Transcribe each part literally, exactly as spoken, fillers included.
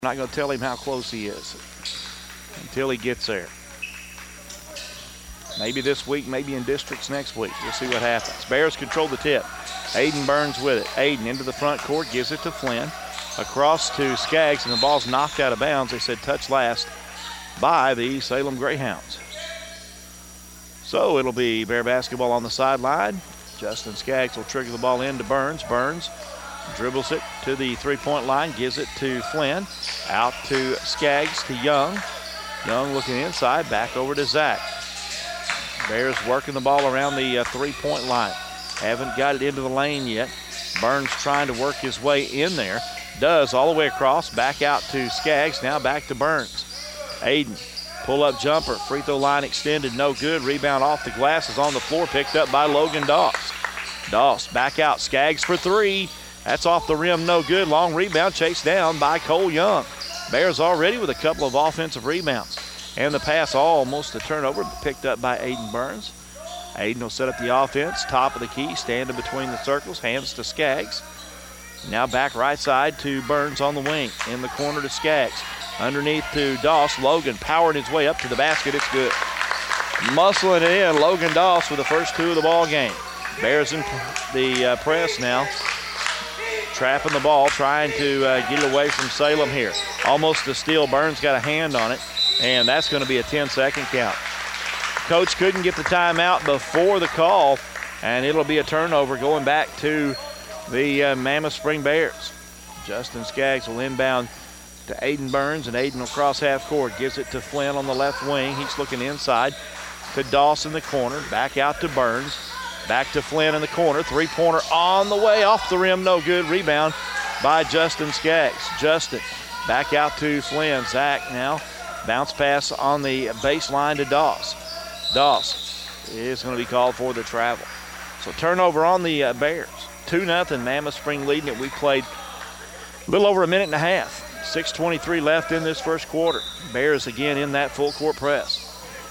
I'm not going to tell him how close he is until he gets there. Maybe this week, maybe in districts next week. We'll see what happens. Bears control the tip. Aiden Burns with it. Aiden into the front court, gives it to Flynn. Across to Skaggs, and the ball's knocked out of bounds. They said touch last by the Salem Greyhounds. So it'll be Bear basketball on the sideline. Justin Skaggs will trigger the ball into Burns. Burns dribbles it to the three-point line, gives it to Flynn. Out to Skaggs to Young. Young looking inside, back over to Zach. Bears working the ball around the uh, three-point line. Haven't got it into the lane yet. Burns trying to work his way in there. Does all the way across, back out to Skaggs, now back to Burns. Aiden, pull-up jumper, free throw line extended, no good. Rebound off the glass is on the floor, picked up by Logan Doss. Doss back out, Skaggs for three. That's off the rim, no good. Long rebound chased down by Cole Young. Bears already with a couple of offensive rebounds. And the pass almost a turnover, picked up by Aiden Burns. Aiden will set up the offense, top of the key, standing between the circles, hands to Skaggs. Now back right side to Burns on the wing. In the corner to Skaggs. Underneath to Doss. Logan powering his way up to the basket. It's good. Muscling it in. Logan Doss with the first two of the ball game. Bears in the uh, press now. Trapping the ball, trying to uh, get it away from Salem here. Almost a steal. Burns got a hand on it, and that's going to be a ten-second count. Coach couldn't get the timeout before the call, and it'll be a turnover going back to the uh, Mammoth Spring Bears. Justin Skaggs will inbound to Aiden Burns, and Aiden will cross half court. Gives it to Flynn on the left wing. He's looking inside to Doss in the corner. Back out to Burns. Back to Flynn in the corner. Three-pointer on the way, off the rim, no good. Rebound by Justin Skaggs. Justin back out to Flynn. Zach now. Bounce pass on the baseline to Doss. Doss is going to be called for the travel. So turnover on the uh, Bears. two nothing, Mammoth Spring leading it. We played a little over a minute and a half. six twenty-three left in this first quarter. Bears again in that full court press.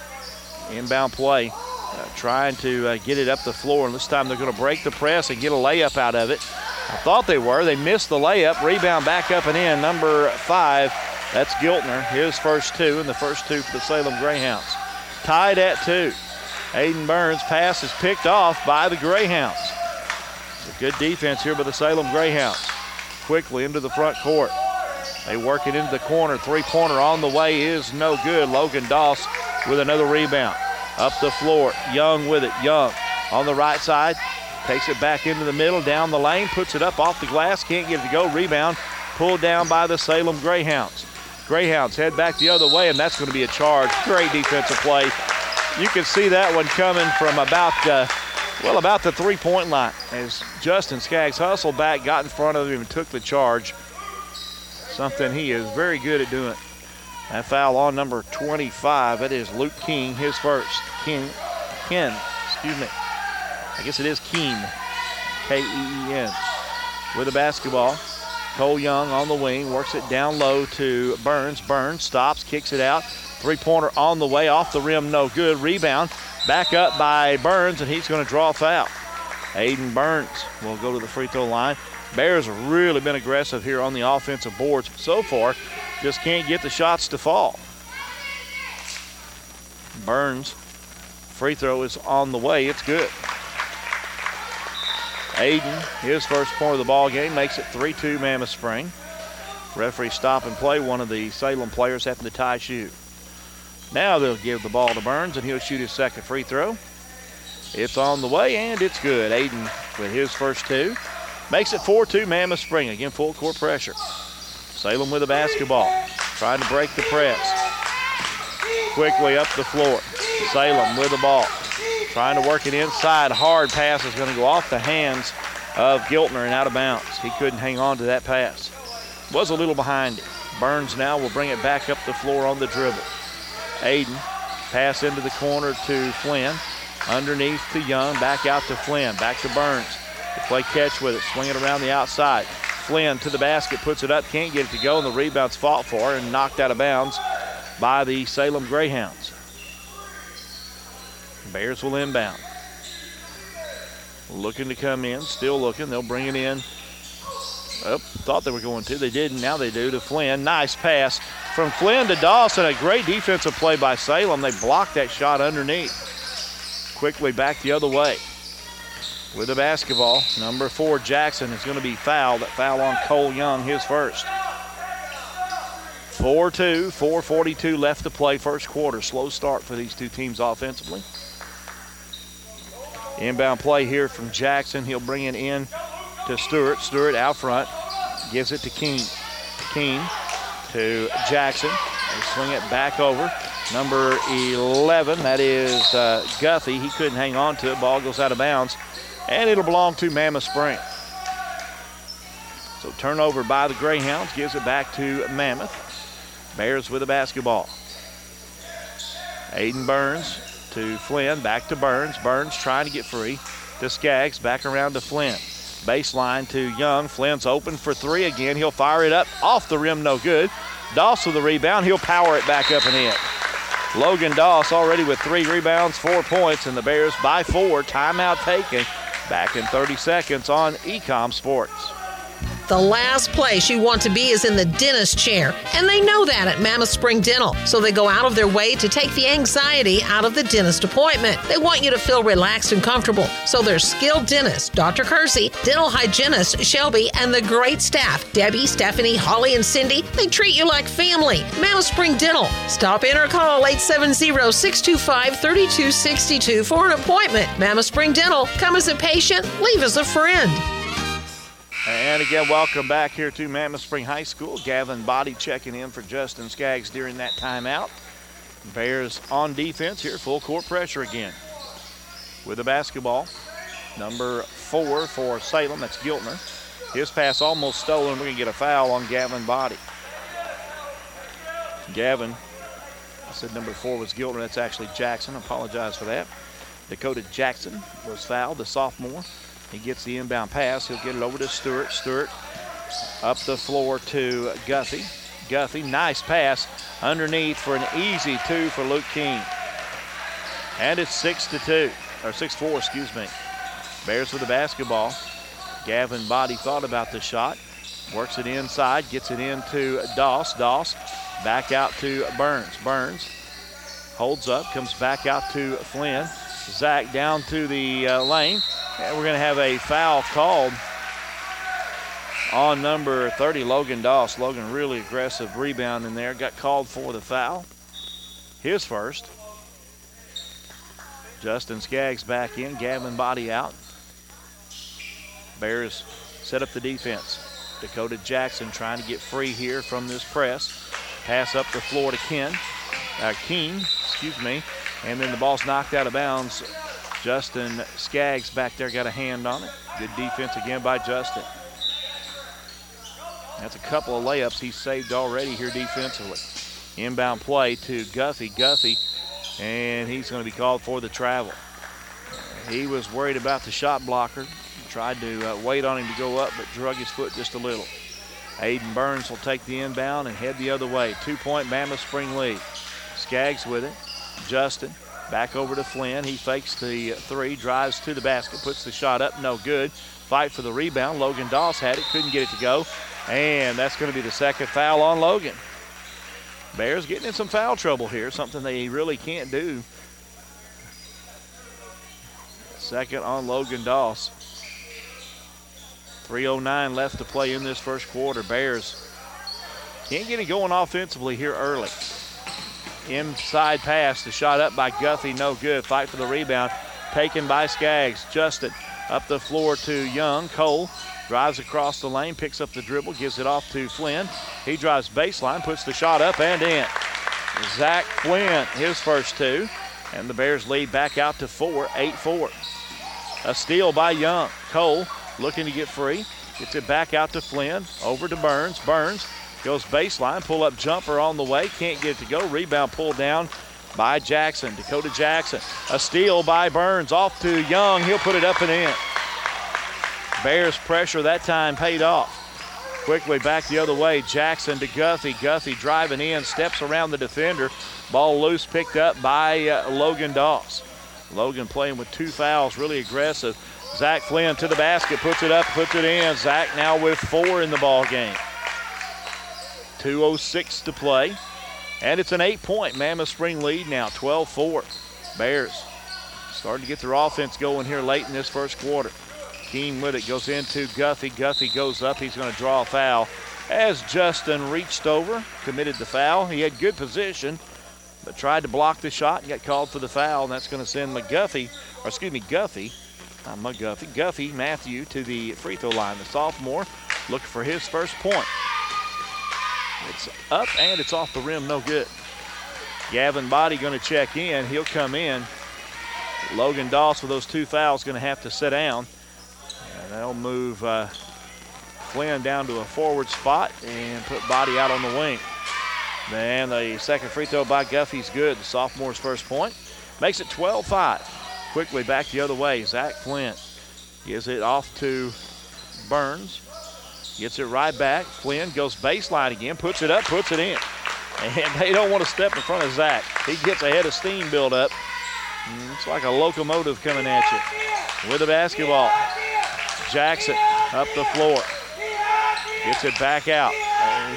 Inbound play. Uh, trying to uh, get it up the floor, and this time they're going to break the press and get a layup out of it. I thought they were. They missed the layup. Rebound back up and in. Number five, that's Giltner. His first two, and the first two for the Salem Greyhounds. Tied at two. Aiden Burns' pass is picked off by the Greyhounds. It's a good defense here by the Salem Greyhounds. Quickly into the front court. They work it into the corner. Three-pointer on the way is no good. Logan Doss with another rebound. Up the floor, Young with it. Young on the right side, takes it back into the middle, down the lane, puts it up off the glass, can't get it to go. Rebound pulled down by the Salem Greyhounds. Greyhounds head back the other way, and that's going to be a charge. Great defensive play. You can see that one coming from about, uh, well, about the three-point line as Justin Skaggs hustled back, got in front of him, and took the charge. Something he is very good at doing. That foul on number twenty-five, that is Luke King, his first. King, Ken, excuse me. I guess it is Keen, K E E N. With the basketball, Cole Young on the wing, works it down low to Burns. Burns stops, kicks it out. Three-pointer on the way, off the rim, no good. Rebound, back up by Burns, and he's going to draw a foul. Aiden Burns will go to the free throw line. Bears have really been aggressive here on the offensive boards so far. Just can't get the shots to fall. Burns, free throw is on the way. It's good. Aiden, his first point of the ball game, makes it three two Mammoth Spring. Referee stop and play. One of the Salem players having to tie shoe. Now they'll give the ball to Burns, and he'll shoot his second free throw. It's on the way, and it's good. Aiden with his first two. Makes it four two Mammoth Spring. Again, full court pressure. Salem with the basketball, trying to break the press. Quickly up the floor. Salem with the ball, trying to work it inside. Hard pass is going to go off the hands of Giltner and out of bounds. He couldn't hang on to that pass. Was a little behind it. Burns now will bring it back up the floor on the dribble. Aiden, pass into the corner to Flynn. Underneath to Young, back out to Flynn, back to Burns. To play catch with it, swing it around the outside. Flynn to the basket, puts it up, can't get it to go, and the rebound's fought for and knocked out of bounds by the Salem Greyhounds. Bears will inbound. Looking to come in, still looking. They'll bring it in Oh, thought they were going to. They didn't. Now they do to Flynn. Nice pass from Flynn to Dawson. A great defensive play by Salem. They blocked that shot underneath. Quickly back the other way. With the basketball, number four, Jackson, is going to be fouled. That foul on Cole Young, his first. four two, four forty-two left to play, first quarter. Slow start for these two teams offensively. Inbound play here from Jackson. He'll bring it in to Stewart. Stewart out front, gives it to Keene. Keene to Jackson. They swing it back over. Number eleven, that is uh, Guthrie. He couldn't hang on to it. Ball goes out of bounds. And it'll belong to Mammoth Spring. So turnover by the Greyhounds gives it back to Mammoth. Bears with the basketball. Aiden Burns to Flynn, back to Burns. Burns trying to get free to Skaggs, back around to Flynn. Baseline to Young. Flynn's open for three again. He'll fire it up off the rim, no good. Doss with the rebound. He'll power it back up and in. Logan Doss already with three rebounds, four points, and the Bears by four. Timeout taken. Back in thirty seconds on Ecom Sports. The last place you want to be is in the dentist chair, and they know that at Mammoth Spring Dental, so they go out of their way to take the anxiety out of the dentist appointment. They want you to feel relaxed and comfortable, so their skilled dentist, Doctor Kersey, dental hygienist Shelby, and the great staff, Debbie, Stephanie, Holly, and Cindy, they treat you like family. Mammoth Spring Dental. Stop in or call eight seven zero, six two five, three two six two for an appointment. Mammoth Spring Dental. Come as a patient, leave as a friend. And again, welcome back here to Mammoth Spring High School. Gavin Body checking in for Justin Skaggs during that timeout. Bears on defense here, full court pressure again. With the basketball, number four for Salem, that's Giltner. His pass almost stolen. We're going to get a foul on Gavin Body. Gavin, I said number four was Giltner. That's actually Jackson. I apologize for that. Dakota Jackson was fouled, the sophomore. He gets the inbound pass. He'll get it over to Stewart. Stewart up the floor to Guthrie. Guthrie, nice pass underneath for an easy two for Luke Keene. And it's six to two, or six four, excuse me. Bears with the basketball. Gavin Body thought about the shot. Works it inside, gets it into Doss. Doss back out to Burns. Burns holds up, comes back out to Flynn. Zach down to the uh, lane. And we're going to have a foul called on number thirty, Logan Doss. Logan really aggressive rebound in there. Got called for the foul. His first. Justin Skaggs back in. Gavin Body out. Bears set up the defense. Dakota Jackson trying to get free here from this press. Pass up the floor to Ken. Uh, Keene, excuse me. And then the ball's knocked out of bounds. Justin Skaggs back there got a hand on it. Good defense again by Justin. That's a couple of layups he's saved already here defensively. Inbound play to Guthrie. Guthrie, and he's going to be called for the travel. He was worried about the shot blocker. Tried to uh, wait on him to go up, but drug his foot just a little. Aiden Burns will take the inbound and head the other way. Two-point Mammoth Spring lead. Skaggs with it. Justin. Back over to Flynn. He fakes the three, drives to the basket, puts the shot up, no good. Fight for the rebound. Logan Doss had it, couldn't get it to go. And that's going to be the second foul on Logan. Bears getting in some foul trouble here, something they really can't do. Second on Logan Doss. three oh nine left to play in this first quarter. Bears can't get it going offensively here early. Inside pass, the shot up by Guthrie, no good. Fight for the rebound, taken by Skaggs. Justin up the floor to Young. Cole drives across the lane, picks up the dribble, gives it off to Flynn. He drives baseline, puts the shot up and in. Zach Flynn, his first two, and the Bears lead back out to four, eight four. A steal by Young. Cole looking to get free, gets it back out to Flynn, over to Burns. Burns goes baseline, pull-up jumper on the way. Can't get it to go. Rebound pulled down by Jackson. Dakota Jackson. A steal by Burns. Off to Young. He'll put it up and in. Bears pressure that time paid off. Quickly back the other way. Jackson to Guthrie. Guthrie driving in. Steps around the defender. Ball loose, picked up by uh, Logan Doss. Logan playing with two fouls. Really aggressive. Zach Flynn to the basket, puts it up, puts it in. Zach now with four in the ball game. two oh six to play. And it's an eight-point Mammoth Spring lead now, twelve four. Bears starting to get their offense going here late in this first quarter. Keene with it, goes into Guffey. Guffey goes up. He's going to draw a foul as Justin reached over, committed the foul. He had good position, but tried to block the shot and got called for the foul, and that's going to send McGuffey, or excuse me, Guffey, not McGuffey, Guffey Matthew to the free throw line. The sophomore looking for his first point. It's up and it's off the rim, no good. Gavin Body going to check in. He'll come in. Logan Doss with those two fouls going to have to sit down. And they'll move uh, Flynn down to a forward spot and put Body out on the wing. Then the second free throw by Guffey's good. The sophomore's first point. Makes it twelve five. Quickly back the other way. Zach Flynn gives it off to Burns. Gets it right back. Flynn goes baseline again, puts it up, puts it in. And they don't want to step in front of Zach. He gets ahead of steam build up. It's like a locomotive coming at you. With the basketball, Jackson up the floor. Gets it back out. And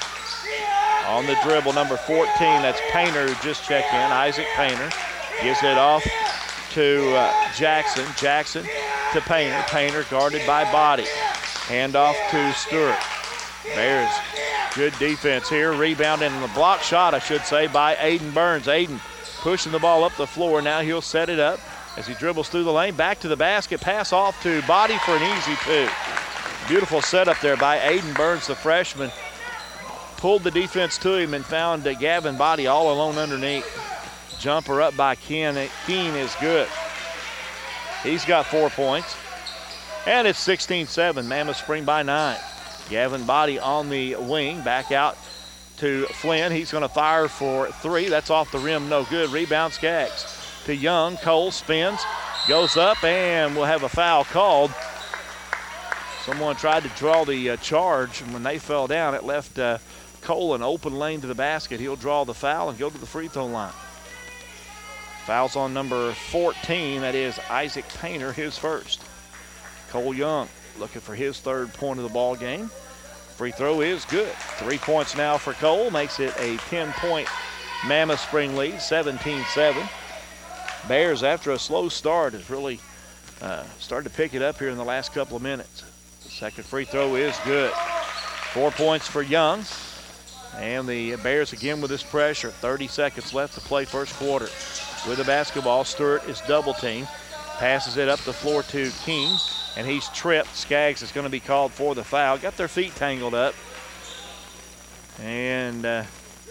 on the dribble, number fourteen, that's Painter who just checked in, Isaac Painter. Gives it off to uh, Jackson. Jackson to Painter. Painter guarded by Body. Hand off to Stewart. Bears, good defense here. Rebounding in the block shot, I should say, by Aiden Burns. Aiden pushing the ball up the floor. Now he'll set it up as he dribbles through the lane. Back to the basket. Pass off to Body for an easy two. Beautiful setup there by Aiden Burns, the freshman. Pulled the defense to him and found uh, Gavin Body all alone underneath. Jumper up by Ken. Keene is good. He's got four points. And it's sixteen seven, Mammoth Spring by nine. Gavin Body on the wing, back out to Flynn. He's going to fire for three. That's off the rim, no good. Rebound Skaggs to Young. Cole spins, goes up, and we'll have a foul called. Someone tried to draw the uh, charge, and when they fell down, it left uh, Cole an open lane to the basket. He'll draw the foul and go to the free throw line. Foul's on number fourteen, that is Isaac Painter, his first. Cole Young looking for his third point of the ball game. Free throw is good. Three points now for Cole. Makes it a ten-point Mammoth Spring lead, seventeen seven. Bears, after a slow start, has really uh, started to pick it up here in the last couple of minutes. The second free throw is good. Four points for Young. And the Bears again with this pressure. thirty seconds left to play first quarter. With the basketball, Stewart is double teamed. Passes it up the floor to King. And he's tripped. Skaggs is going to be called for the foul. Got their feet tangled up. And uh,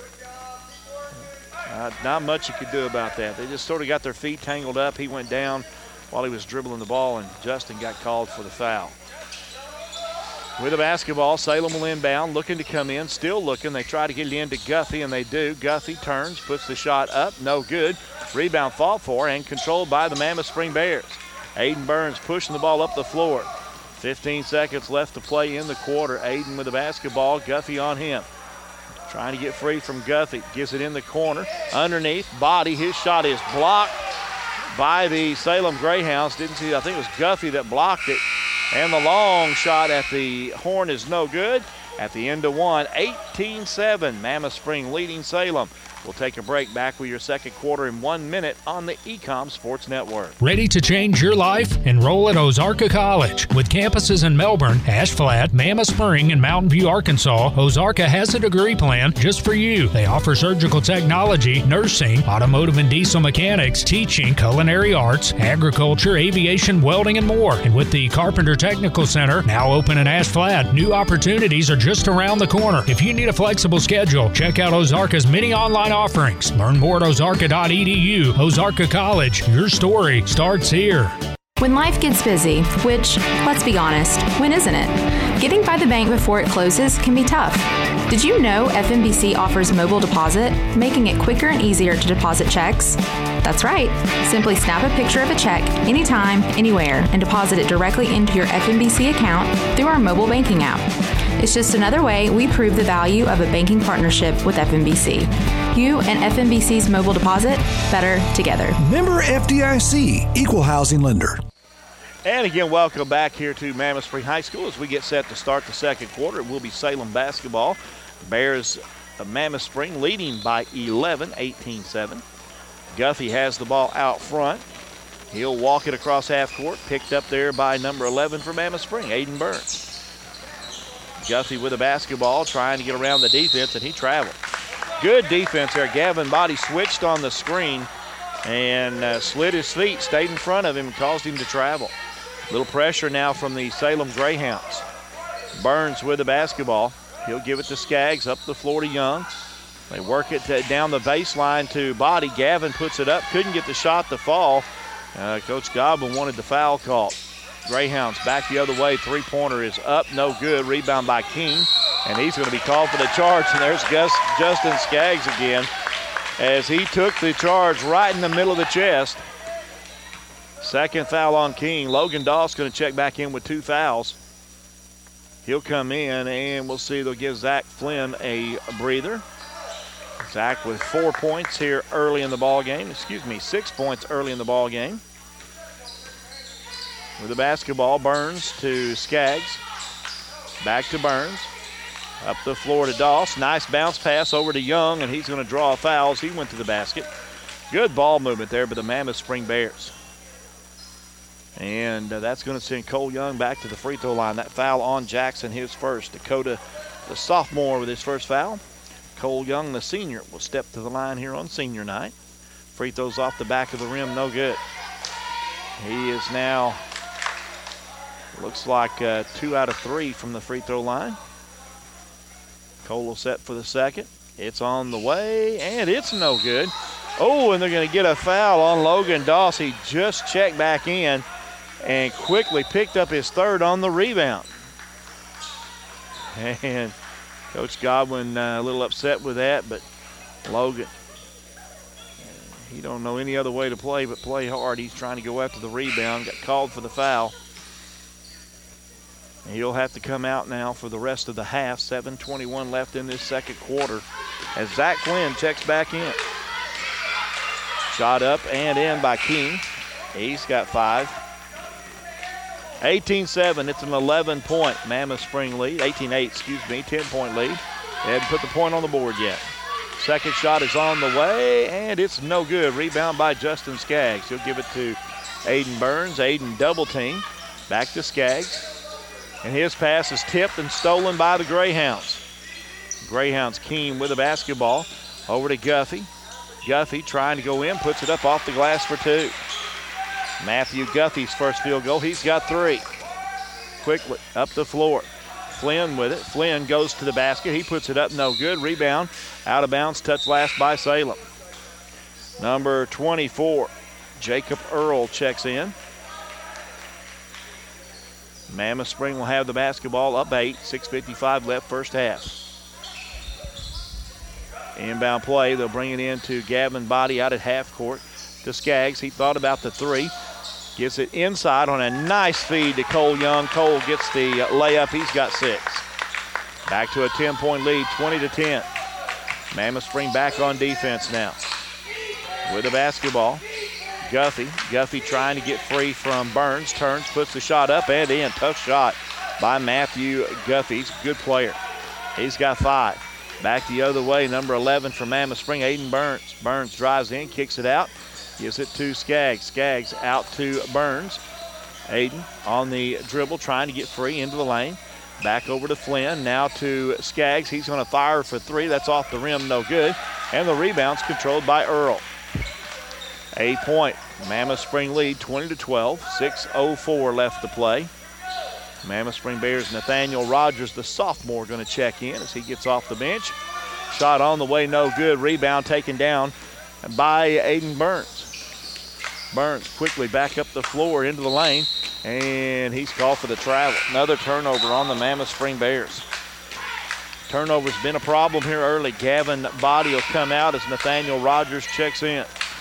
uh, not much you could do about that. They just sort of got their feet tangled up. He went down while he was dribbling the ball, and Justin got called for the foul. With the basketball, Salem will inbound, looking to come in, still looking. They try to get it into Guffey, and they do. Guffey turns, puts the shot up, no good. Rebound fought for and controlled by the Mammoth Spring Bears. Aiden Burns pushing the ball up the floor. fifteen seconds left to play in the quarter. Aiden with the basketball, Guffey on him. Trying to get free from Guffey. Gives it in the corner. Underneath, Body. His shot is blocked by the Salem Greyhounds. Didn't see, I think it was Guffey that blocked it. And the long shot at the horn is no good. At the end of one, eighteen seven. Mammoth Spring leading Salem. We'll take a break. Back with your second quarter in one minute on the Ecom Sports Network. Ready to change your life? Enroll at Ozarka College. With campuses in Melbourne, Ashflat, Mammoth Spring, and Mountain View, Arkansas, Ozarka has a degree plan just for you. They offer surgical technology, nursing, automotive and diesel mechanics, teaching, culinary arts, agriculture, aviation, welding, and more. And with the Carpenter Technical Center now open in Ashflat, new opportunities are just around the corner. If you need a flexible schedule, check out Ozarka's many online offerings. Learn more at ozarka dot e d u. Ozarka College, your story starts here. When life gets busy, which, let's be honest, when isn't it? Getting by the bank before it closes can be tough. Did you know F M B C offers mobile deposit, making it quicker and easier to deposit checks? That's right. Simply snap a picture of a check anytime, anywhere, and deposit it directly into your F M B C account through our mobile banking app. It's just another way we prove the value of a banking partnership with F M B C. You and F M B C's mobile deposit, better together. Member F D I C, Equal Housing Lender. And again, welcome back here to Mammoth Spring High School as we get set to start the second quarter. It will be Salem basketball. Bears of Mammoth Spring leading by eleven, eighteen seven. Guthrie has the ball out front. He'll walk it across half court, picked up there by number eleven for Mammoth Spring, Aiden Burns. Guthrie with the basketball, trying to get around the defense, and he traveled. Good defense there. Gavin Body switched on the screen and uh, slid his feet, stayed in front of him, and caused him to travel. Little pressure now from the Salem Greyhounds. Burns with the basketball. He'll give it to Skaggs, up the floor to Young. They work it to, down the baseline to Body. Gavin puts it up, couldn't get the shot to fall. Uh, Coach Godwin wanted the foul call. Greyhounds back the other way. Three-pointer is up, no good. Rebound by King, and he's going to be called for the charge. And there's Gus, Justin Skaggs again as he took the charge right in the middle of the chest. Second foul on King. Logan Doss going to check back in with two fouls. He'll come in, and we'll see they'll give Zach Flynn a breather. Zach with four points here early in the ball game. Excuse me, six points early in the ball game. With the basketball, Burns to Skaggs. Back to Burns. Up the floor to Doss. Nice bounce pass over to Young, and he's going to draw a foul as he went to the basket. Good ball movement there by the Mammoth Spring Bears. And uh, that's going to send Cole Young back to the free throw line. That foul on Jackson, his first. Dakota, the sophomore, with his first foul. Cole Young, the senior, will step to the line here on senior night. Free throws off the back of the rim, no good. He is now, looks like uh, two out of three from the free throw line. Cole will set for the second. It's on the way, and it's no good. Oh, and they're going to get a foul on Logan Doss. He just checked back in and quickly picked up his third on the rebound. And Coach Godwin uh, a little upset with that, but Logan, he don't know any other way to play but play hard. He's trying to go after the rebound, got called for the foul. And he'll have to come out now for the rest of the half. seven twenty-one left in this second quarter as Zach Flynn checks back in. Shot up and in by King. He's got five. eighteen seven, it's an eleven-point Mammoth Spring lead. eighteen eight, excuse me, ten-point lead. They haven't put the point on the board yet. Second shot is on the way, and it's no good. Rebound by Justin Skaggs. He'll give it to Aiden Burns. Aiden double team. Back to Skaggs. And his pass is tipped and stolen by the Greyhounds. Greyhounds Keene with the basketball. Over to Guthrie. Guthrie trying to go in, puts it up off the glass for two. Matthew Guthrie's first field goal. He's got three. Quickly up the floor. Flynn with it. Flynn goes to the basket. He puts it up, no good. Rebound, out of bounds, touch last by Salem. Number twenty-four, Jacob Earl checks in. Mammoth Spring will have the basketball up eight. six fifty-five left first half. Inbound play. They'll bring it in to Gavin Body out at half court to Skaggs. He thought about the three. Gives it inside on a nice feed to Cole Young. Cole gets the layup. He's got six. Back to a ten-point lead, twenty to ten. Mammoth Spring back on defense now. With the basketball, Guthrie. Guthrie trying to get free from Burns. Turns, puts the shot up and in. Tough shot by Matthew Guthrie. He's a good player. He's got five. Back the other way, number eleven for Mammoth Spring, Aiden Burns. Burns drives in, kicks it out. Gives it to Skaggs. Skaggs out to Burns. Aiden on the dribble, trying to get free into the lane. Back over to Flynn. Now to Skaggs. He's going to fire for three. That's off the rim, no good. And the rebound's controlled by Earl. Eight-point Mammoth Spring lead, twenty to twelve. six oh four left to play. Mammoth Spring Bears Nathaniel Rogers, the sophomore, going to check in as he gets off the bench. Shot on the way, no good. Rebound taken down by Aiden Burns. Burns quickly back up the floor into the lane, and he's called for the travel. Another turnover on the Mammoth Spring Bears. Turnover's been a problem here early. Gavin Body will come out as Nathaniel Rogers checks in.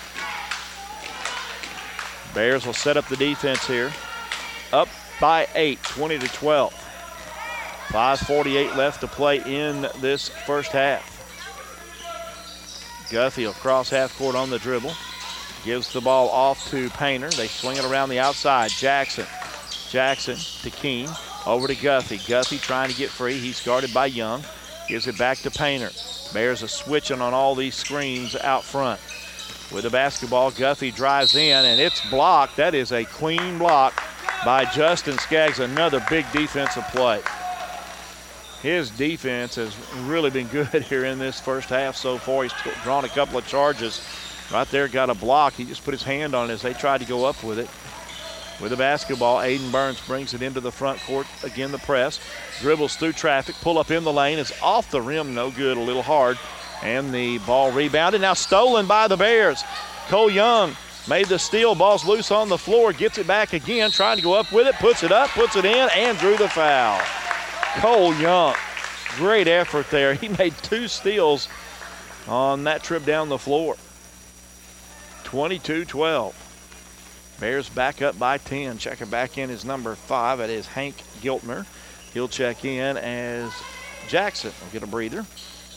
Bears will set up the defense here. Up by eight, twenty to twelve. five forty-eight left to play in this first half. Guthrie will cross half court on the dribble. Gives the ball off to Painter. They swing it around the outside. Jackson Jackson to Keene. Over to Guthrie. Guthrie trying to get free. He's guarded by Young. Gives it back to Painter. Bears are switching on all these screens out front. With the basketball, Guthrie drives in, and it's blocked. That is a clean block by Justin Skaggs. Another big defensive play. His defense has really been good here in this first half so far. He's drawn a couple of charges. Right there, got a block. He just put his hand on it as they tried to go up with it. With the basketball, Aiden Burns brings it into the front court. Again, the press. Dribbles through traffic. Pull up in the lane. It's off the rim. No good. A little hard. And the ball rebounded. Now stolen by the Bears. Cole Young made the steal. Ball's loose on the floor. Gets it back again. Trying to go up with it. Puts it up. Puts it in. And drew the foul. Cole Young. Great effort there. He made two steals on that trip down the floor. twenty-two twelve. Bears back up by ten. Checking back in is number five. It is Hank Giltner. He'll check in as Jackson will get a breather.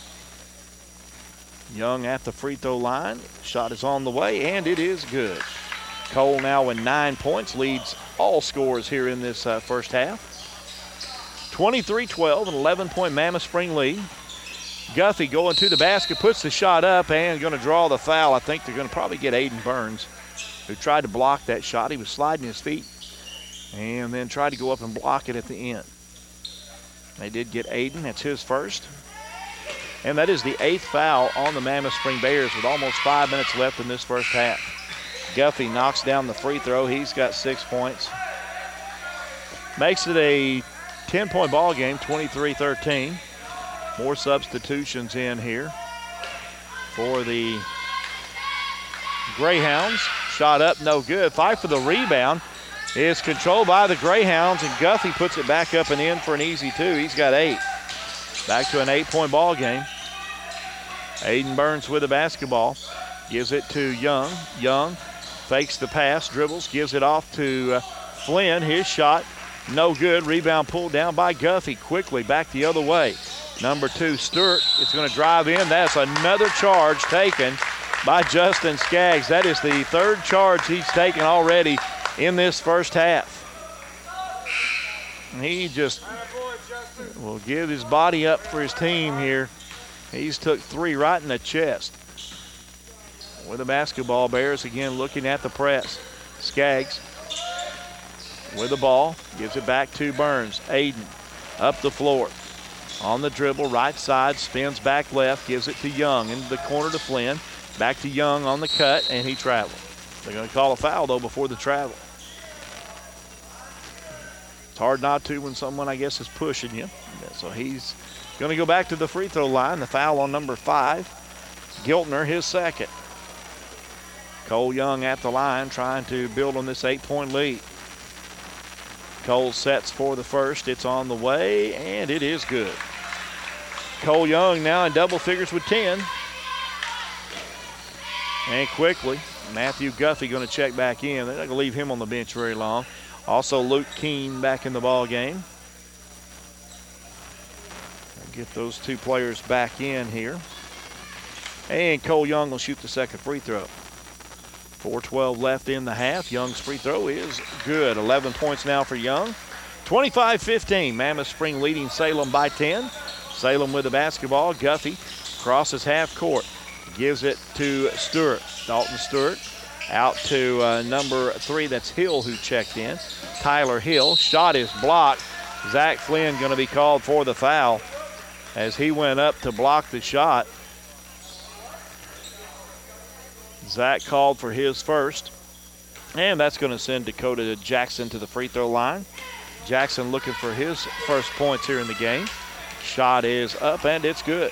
Young at the free throw line. Shot is on the way, and it is good. Cole now with nine points, leads all scorers here in this uh, first half. twenty-three twelve, an eleven-point Mammoth Spring lead. Guthrie going to the basket, puts the shot up, and going to draw the foul. I think they're going to probably get Aiden Burns, who tried to block that shot. He was sliding his feet and then tried to go up and block it at the end. They did get Aiden. That's his first. And that is the eighth foul on the Mammoth Spring Bears with almost five minutes left in this first half. Guthrie knocks down the free throw. He's got six points. Makes it a ten-point ball game, twenty-three thirteen. More substitutions in here for the Greyhounds. Shot up, no good. Fight for the rebound is controlled by the Greyhounds, and Guthrie puts it back up and in for an easy two. He's got eight. Back to an eight-point ball game. Aiden Burns with the basketball. Gives it to Young. Young fakes the pass, dribbles, gives it off to uh, Flynn. His shot, no good. Rebound pulled down by Guthrie. Quickly back the other way. Number two, Stewart, is going to drive in. That's another charge taken by Justin Skaggs. That is the third charge he's taken already in this first half. And he just will give his body up for his team here. He's took three right in the chest. With the basketball, Bears again looking at the press. Skaggs with the ball, gives it back to Burns. Aiden up the floor. On the dribble, right side, spins back left, gives it to Young. Into the corner to Flynn. Back to Young on the cut, and he traveled. They're going to call a foul, though, before the travel. It's hard not to when someone, I guess, is pushing you. So he's going to go back to the free throw line. The foul on number five. Giltner, his second. Cole Young at the line, trying to build on this eight-point lead. Cole sets for the first. It's on the way, and it is good. Cole Young now in double figures with ten. And quickly, Matthew Guthrie going to check back in. They're not going to leave him on the bench very long. Also, Luke Keene back in the ball game. Get those two players back in here. And Cole Young will shoot the second free throw. four twelve left in the half. Young's free throw is good. eleven points now for Young. twenty-five fifteen. Mammoth Spring leading Salem by ten. Salem with the basketball. Guthrie crosses half court. Gives it to Stewart. Dalton Stewart out to uh, number three. That's Hill who checked in. Tyler Hill. Shot is blocked. Zach Flynn going to be called for the foul as he went up to block the shot. Zach called for his first. And that's going to send Dakota Jackson to the free throw line. Jackson looking for his first points here in the game. Shot is up, and it's good.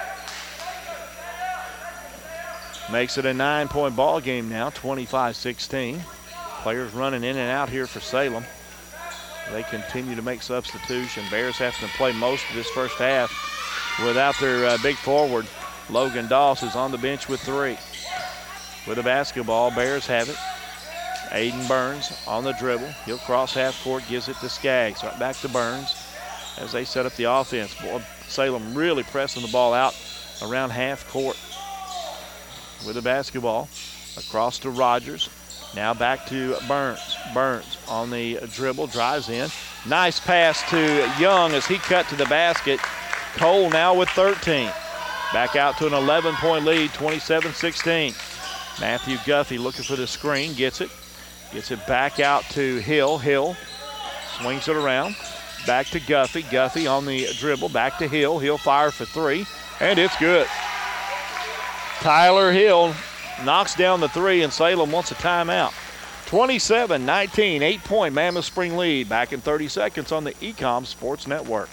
Makes it a nine-point ball game now, twenty-five sixteen. Players running in and out here for Salem. They continue to make substitution. Bears having to play most of this first half without their uh, big forward. Logan Doss is on the bench with three. With the basketball, Bears have it. Aiden Burns on the dribble. He'll cross half court, gives it to Skaggs. Right back to Burns as they set up the offense. Boy, Salem really pressing the ball out around half court. With the basketball, across to Rogers. Now back to Burns. Burns on the dribble, drives in. Nice pass to Young as he cut to the basket. Cole now with thirteen. Back out to an eleven-point lead, twenty-seven sixteen. Matthew Guffey looking for the screen, gets it. Gets it back out to Hill. Hill swings it around. Back to Guffey. Guffey on the dribble. Back to Hill. Hill fires for three, and it's good. Tyler Hill knocks down the three, and Salem wants a timeout. twenty-seven nineteen, eight-point Mammoth Spring lead. Back in thirty seconds on the E-Com Sports Network.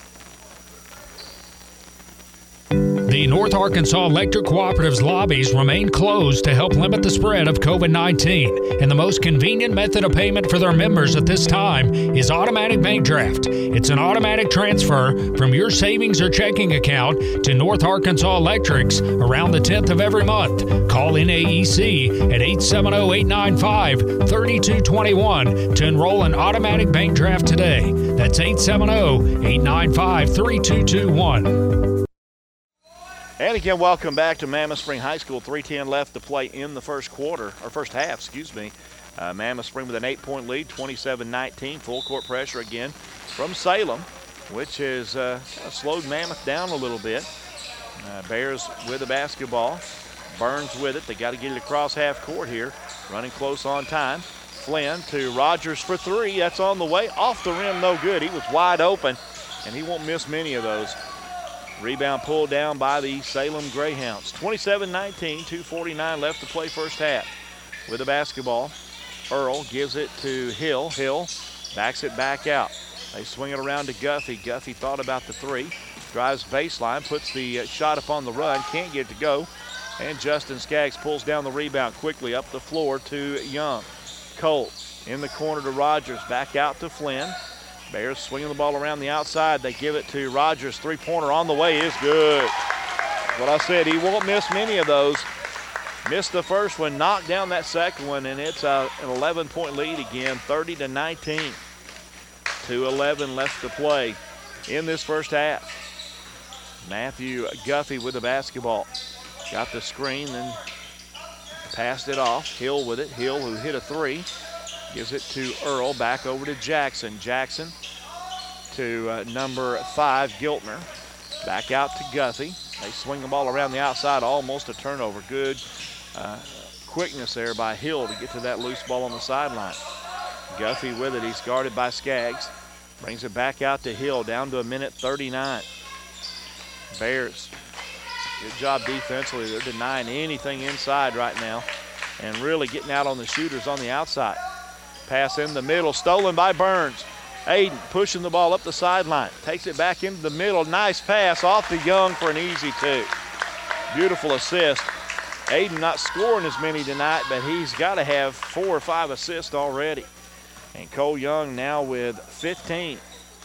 The North Arkansas Electric Cooperative's lobbies remain closed to help limit the spread of covid nineteen, and the most convenient method of payment for their members at this time is automatic bank draft. It's an automatic transfer from your savings or checking account to North Arkansas Electric's around the tenth of every month. Call N A E C at eight seven zero, eight nine five, three two two one to enroll in automatic bank draft today. That's eight seven zero, eight nine five, three two two one. And again, welcome back to Mammoth Spring High School. three ten left to play in the first quarter, or first half, excuse me. Uh, Mammoth Spring with an eight-point lead, twenty-seven nineteen. Full court pressure again from Salem, which has uh, slowed Mammoth down a little bit. Uh, Bears with the basketball. Burns with it. They got to get it across half court here. Running close on time. Flynn to Rogers for three. That's on the way. Off the rim, no good. He was wide open, and he won't miss many of those. Rebound pulled down by the Salem Greyhounds. twenty-seven nineteen, two forty-nine left to play first half. With the basketball, Earl gives it to Hill. Hill backs it back out. They swing it around to Guffey. Guffey thought about the three. Drives baseline, puts the uh, shot up on the run. Can't get it to go. And Justin Skaggs pulls down the rebound quickly up the floor to Young. Cole in the corner to Rogers. Back out to Flynn. Bears swinging the ball around the outside. They give it to Rogers. Three-pointer on the way is good. What I said, he won't miss many of those. Missed the first one, knocked down that second one, and it's a, an eleven-point lead again, thirty to nineteen. two eleven left to play in this first half. Matthew Guffey with the basketball. Got the screen, then passed it off. Hill with it. Hill, who hit a three. Gives it to Earl, back over to Jackson. Jackson to uh, number five, Giltner. Back out to Guffey. They swing the ball around the outside, almost a turnover. Good uh, quickness there by Hill to get to that loose ball on the sideline. Guffey with it. He's guarded by Skaggs. Brings it back out to Hill, down to a minute thirty-nine. Bears, good job defensively. They're denying anything inside right now and really getting out on the shooters on the outside. Pass in the middle, stolen by Burns. Aiden pushing the ball up the sideline. Takes it back into the middle. Nice pass off to Young for an easy two. Beautiful assist. Aiden not scoring as many tonight, but he's got to have four or five assists already. And Cole Young now with fifteen.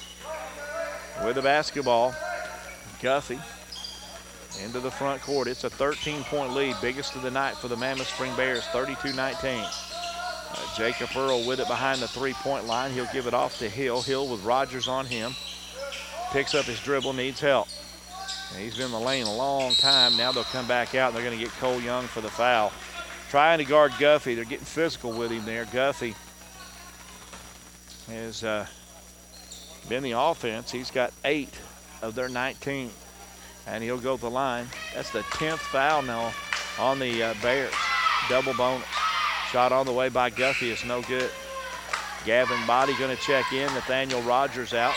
With the basketball, Guffey into the front court. It's a thirteen-point lead, biggest of the night for the Mammoth Spring Bears, thirty-two nineteen. Uh, Jacob Earl with it behind the three-point line. He'll give it off to Hill. Hill with Rogers on him. Picks up his dribble, needs help. And he's been in the lane a long time. Now they'll come back out, and they're going to get Cole Young for the foul. Trying to guard Guffey. They're getting physical with him there. Guffey has uh, been the offense. He's got eight of their nineteen. And he'll go to the line. That's the tenth foul now on the uh, Bears. Double bonus. Shot on the way by Guffey is no good. Gavin Body going to check in. Nathaniel Rogers out.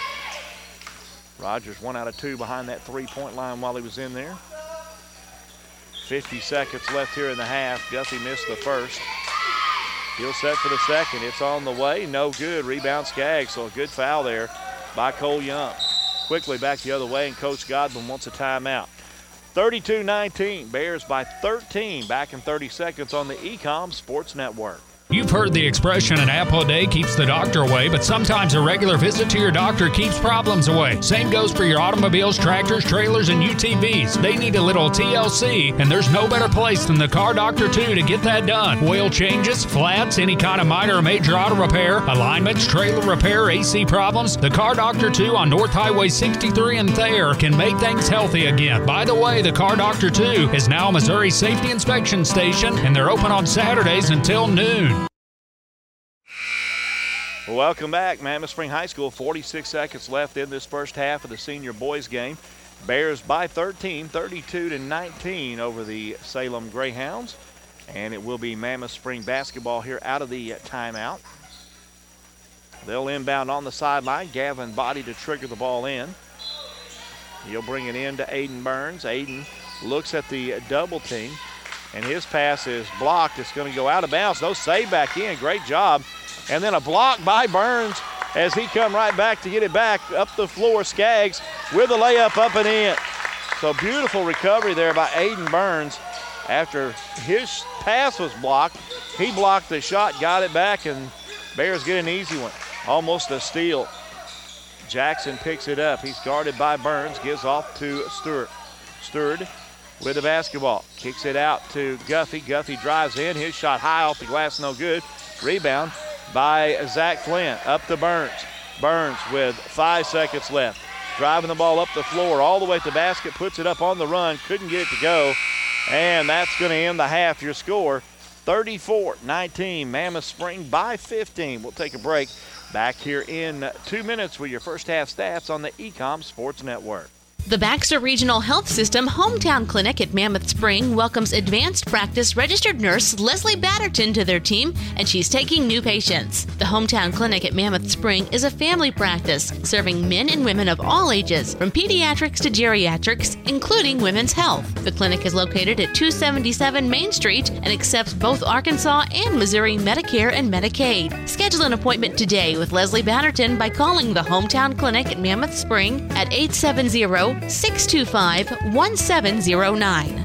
Rogers one out of two behind that three-point line while he was in there. fifty seconds left here in the half. Guffey missed the first. He'll set for the second. It's on the way. No good. Rebound Skaggs. So a good foul there by Cole Young. Quickly back the other way, and Coach Godwin wants a timeout. thirty-two nineteen, Bears by thirteen, back in thirty seconds on the E-Com Sports Network. You've heard the expression, an apple a day keeps the doctor away, but sometimes a regular visit to your doctor keeps problems away. Same goes for your automobiles, tractors, trailers, and U T Vs. They need a little T L C, and there's no better place than the Car Doctor two to get that done. Oil changes, flats, any kind of minor or major auto repair, alignments, trailer repair, A C problems, the Car Doctor two on North Highway sixty-three in Thayer can make things healthy again. By the way, the Car Doctor two is now a Missouri Safety Inspection Station, and they're open on Saturdays until noon. Welcome back, Mammoth Spring High School. forty-six seconds left in this first half of the senior boys game. Bears by thirteen, thirty-two to nineteen over the Salem Greyhounds. And it will be Mammoth Spring basketball here out of the timeout. They'll inbound on the sideline. Gavin Body to trigger the ball in. He'll bring it in to Aiden Burns. Aiden looks at the double team, and his pass is blocked. It's going to go out of bounds. No save back in. Great job. And then a block by Burns as he come right back to get it back up the floor. Skaggs with a layup up and in. So beautiful recovery there by Aiden Burns. After his pass was blocked, he blocked the shot, got it back, and Bears get an easy one. Almost a steal. Jackson picks it up. He's guarded by Burns, gives off to Stewart. Stewart with the basketball. Kicks it out to Guffey. Guffey drives in. His shot high off the glass, no good. Rebound by Zach Flynn. Up to Burns. Burns with five seconds left. Driving the ball up the floor all the way to the basket. Puts it up on the run. Couldn't get it to go. And that's going to end the half. Your score, thirty-four nineteen. Mammoth Spring by fifteen. We'll take a break. Back here in two minutes with your first half stats on the Ecom Sports Network. The Baxter Regional Health System Hometown Clinic at Mammoth Spring welcomes advanced practice registered nurse Leslie Batterton to their team, and she's taking new patients. The Hometown Clinic at Mammoth Spring is a family practice serving men and women of all ages, from pediatrics to geriatrics, including women's health. The clinic is located at two seventy-seven Main Street and accepts both Arkansas and Missouri Medicare and Medicaid. Schedule an appointment today with Leslie Batterton by calling the Hometown Clinic at Mammoth Spring at eight seven zero, six two five, one seven zero nine.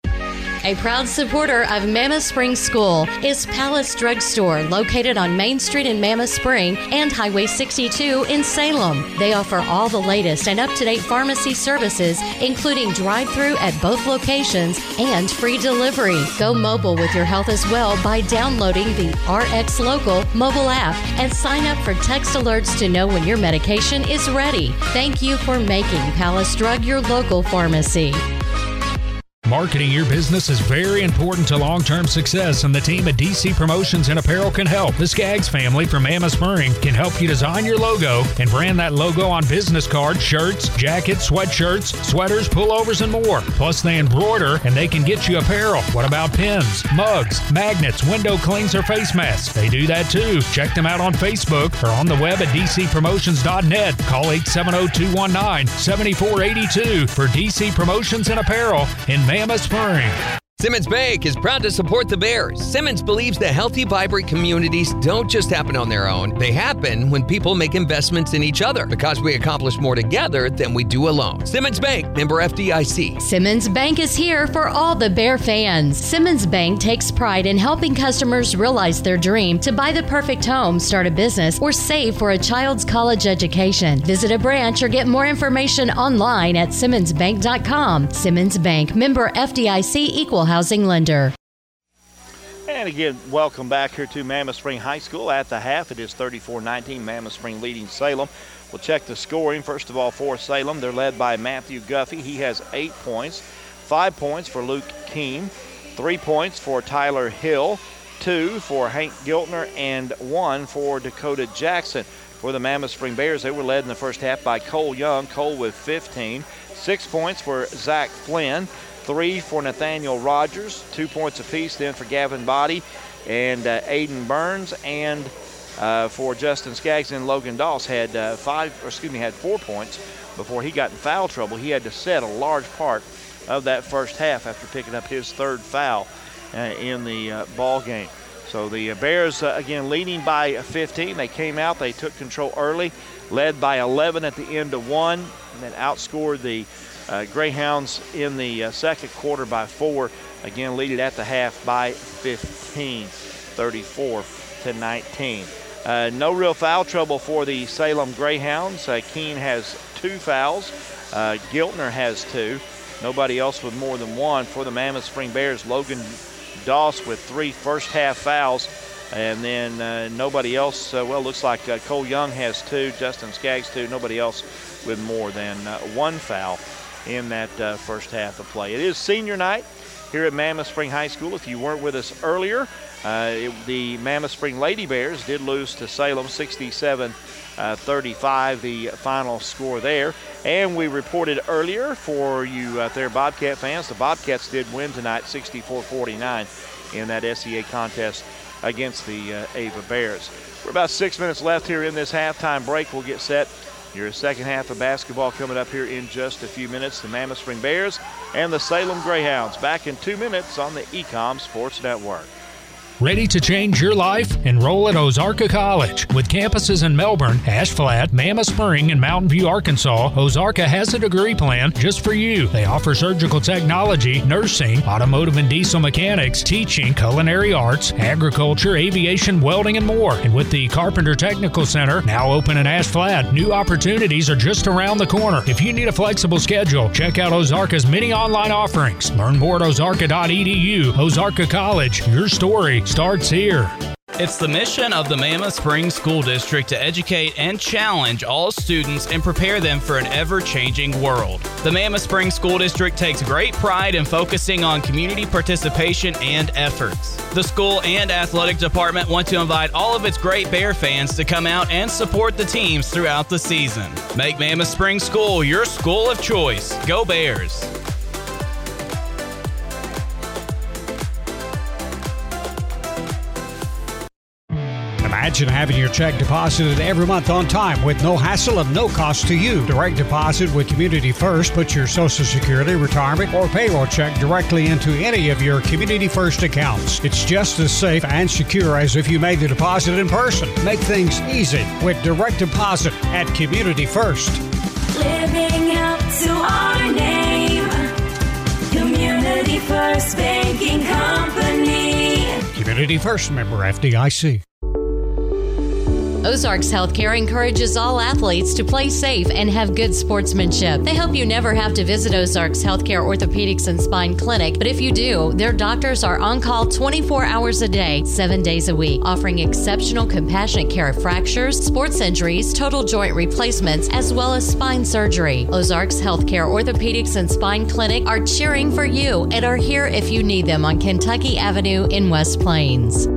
A proud supporter of Mammoth Spring School is Palace Drug Store, located on Main Street in Mammoth Spring and Highway sixty-two in Salem. They offer all the latest and up-to-date pharmacy services, including drive-through at both locations and free delivery. Go mobile with your health as well by downloading the R X Local mobile app and sign up for text alerts to know when your medication is ready. Thank you for making Palace Drug your local pharmacy. Marketing your business is very important to long-term success, and the team at D C Promotions and Apparel can help. The Skaggs family from Mammoth Spring can help you design your logo and brand that logo on business cards, shirts, jackets, sweatshirts, sweaters, pullovers, and more. Plus, they embroider and they can get you apparel. What about pins, mugs, magnets, window clings, or face masks? They do that too. Check them out on Facebook or on the web at d c promotions dot net. Call eight seven zero, two one nine, seven four eight two for D C Promotions and Apparel in Mammoth Spring. Simmons Bank is proud to support the Bears. Simmons believes that healthy, vibrant communities don't just happen on their own. They happen when people make investments in each other, because we accomplish more together than we do alone. Simmons Bank, member F D I C. Simmons Bank is here for all the Bear fans. Simmons Bank takes pride in helping customers realize their dream to buy the perfect home, start a business, or save for a child's college education. Visit a branch or get more information online at simmons bank dot com. Simmons Bank, member F D I C, equal housing lender. And again, welcome back here to Mammoth Spring High School. At the half, it is thirty-four nineteen, Mammoth Spring leading Salem. We'll check the scoring. First of all, for Salem, they're led by Matthew Guffey. He has eight points. Five points for Luke Keene. Three points for Tyler Hill. Two for Hank Giltner. And one for Dakota Jackson. For the Mammoth Spring Bears, they were led in the first half by Cole Young. Cole with fifteen. Six points for Zach Flynn. Three for Nathaniel Rogers, two points apiece then for Gavin Body and uh, Aiden Burns, and uh, for Justin Skaggs and Logan Doss had uh, five, or excuse me, had four points before he got in foul trouble. He had to set a large part of that first half after picking up his third foul uh, in the uh, ball game. So the uh, Bears uh, again leading by fifteen. They came out, they took control early, led by eleven at the end of one, and then outscored the Uh, Greyhounds in the uh, second quarter by four. Again, lead it at the half by fifteen, thirty-four to nineteen. Uh, no real foul trouble for the Salem Greyhounds. Uh, Keene has two fouls. Uh, Giltner has two. Nobody else with more than one. For the Mammoth Spring Bears, Logan Doss with three first half fouls. And then uh, nobody else, uh, well, looks like uh, Cole Young has two, Justin Skaggs two. Nobody else with more than uh, one foul in that uh, first half of play. It is senior night here at Mammoth Spring High School. If you weren't with us earlier, uh, it, the Mammoth Spring Lady Bears did lose to Salem sixty-seven thirty-five, the final score there. And we reported earlier for you out there Bobcat fans, the Bobcats did win tonight sixty-four forty-nine in that S E A contest against the uh, Ava Bears. We're about six minutes left here in this halftime break. We'll get set. Your second half of basketball coming up here in just a few minutes. The Mammoth Spring Bears and the Salem Greyhounds back in two minutes on the E C O M Sports Network. Ready to change your life? Enroll at Ozarka College. With campuses in Melbourne, Ash Flat, Mammoth Spring, and Mountain View, Arkansas, Ozarka has a degree plan just for you. They offer surgical technology, nursing, automotive and diesel mechanics, teaching, culinary arts, agriculture, aviation, welding, and more. And with the Carpenter Technical Center now open in Ash Flat, new opportunities are just around the corner. If you need a flexible schedule, check out Ozarka's many online offerings. Learn more at ozarka dot e d u. Ozarka College, your story starts here. It's the mission of the Mammoth Spring School District to educate and challenge all students and prepare them for an ever-changing world. The Mammoth Spring School District takes great pride in focusing on community participation and efforts. The school and athletic department want to invite all of its great Bear fans to come out and support the teams throughout the season. Make Mammoth Spring School your school of choice. Go Bears! Imagine having your check deposited every month on time with no hassle and no cost to you. Direct deposit with Community First puts your Social Security, retirement, or payroll check directly into any of your Community First accounts. It's just as safe and secure as if you made the deposit in person. Make things easy with direct deposit at Community First. Living up to our name, Community First Banking Company. Community First, member F D I C. Ozarks Healthcare encourages all athletes to play safe and have good sportsmanship. They hope you never have to visit Ozarks Healthcare Orthopedics and Spine Clinic, but if you do, their doctors are on call twenty-four hours a day, seven days a week, offering exceptional compassionate care of fractures, sports injuries, total joint replacements, as well as spine surgery. Ozarks Healthcare Orthopedics and Spine Clinic are cheering for you and are here if you need them on Kentucky Avenue in West Plains.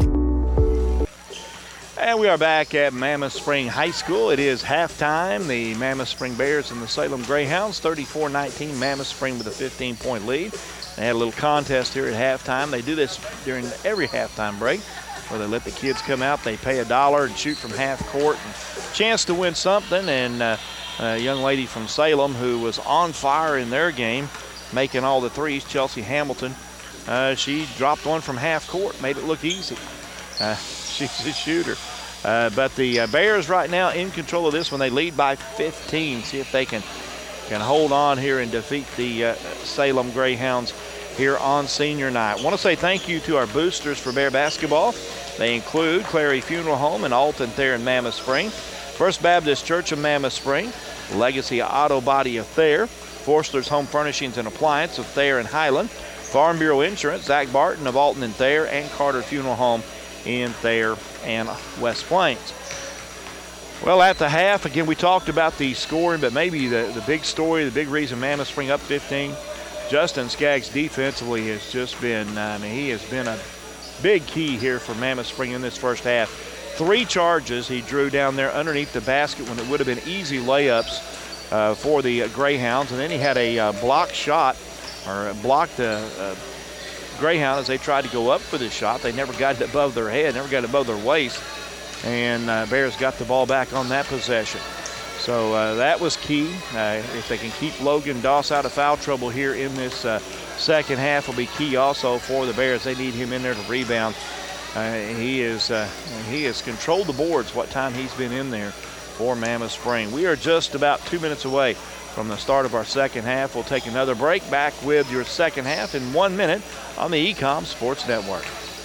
And we are back at Mammoth Spring High School. It is halftime. The Mammoth Spring Bears and the Salem Greyhounds, thirty-four nineteen. Mammoth Spring with a fifteen-point lead. They had a little contest here at halftime. They do this during every halftime break where they let the kids come out. They pay a dollar and shoot from half court. And chance to win something. And uh, a young lady from Salem who was on fire in their game, making all the threes, Chelsea Hamilton, uh, she dropped one from half court, made it look easy. Uh, she's a shooter. Uh, but the uh, Bears right now in control of this one. They lead by fifteen. See if they can can hold on here and defeat the uh, Salem Greyhounds here on senior night. I want to say thank you to our boosters for Bear basketball. They include Clary Funeral Home in Alton, Thayer, and Mammoth Spring, First Baptist Church of Mammoth Spring, Legacy Auto Body of Thayer, Forstler's Home Furnishings and Appliance of Thayer and Highland, Farm Bureau Insurance, Zach Barton of Alton and Thayer, and Carter Funeral Home in Thayer and West Plains. Well, at the half, again, we talked about the scoring, but maybe the, the big story, the big reason Mammoth Spring up fifteen, Justin Skaggs defensively has just been, I mean, he has been a big key here for Mammoth Spring in this first half. Three charges he drew down there underneath the basket when it would have been easy layups uh, for the uh, Greyhounds, and then he had a uh, block shot, or blocked a, a Greyhound as they tried to go up for this shot. They never got it above their head, never got it above their waist, and uh, Bears got the ball back on that possession. So uh, that was key. Uh, if they can keep Logan Doss out of foul trouble here in this uh, second half, will be key also for the Bears. They need him in there to rebound. Uh, he is uh, he has controlled the boards what time he's been in there for Mammoth Spring. We are just about two minutes away from the start of our second half. We'll take another break. Back with your second half in one minute on the E C O M Sports Network.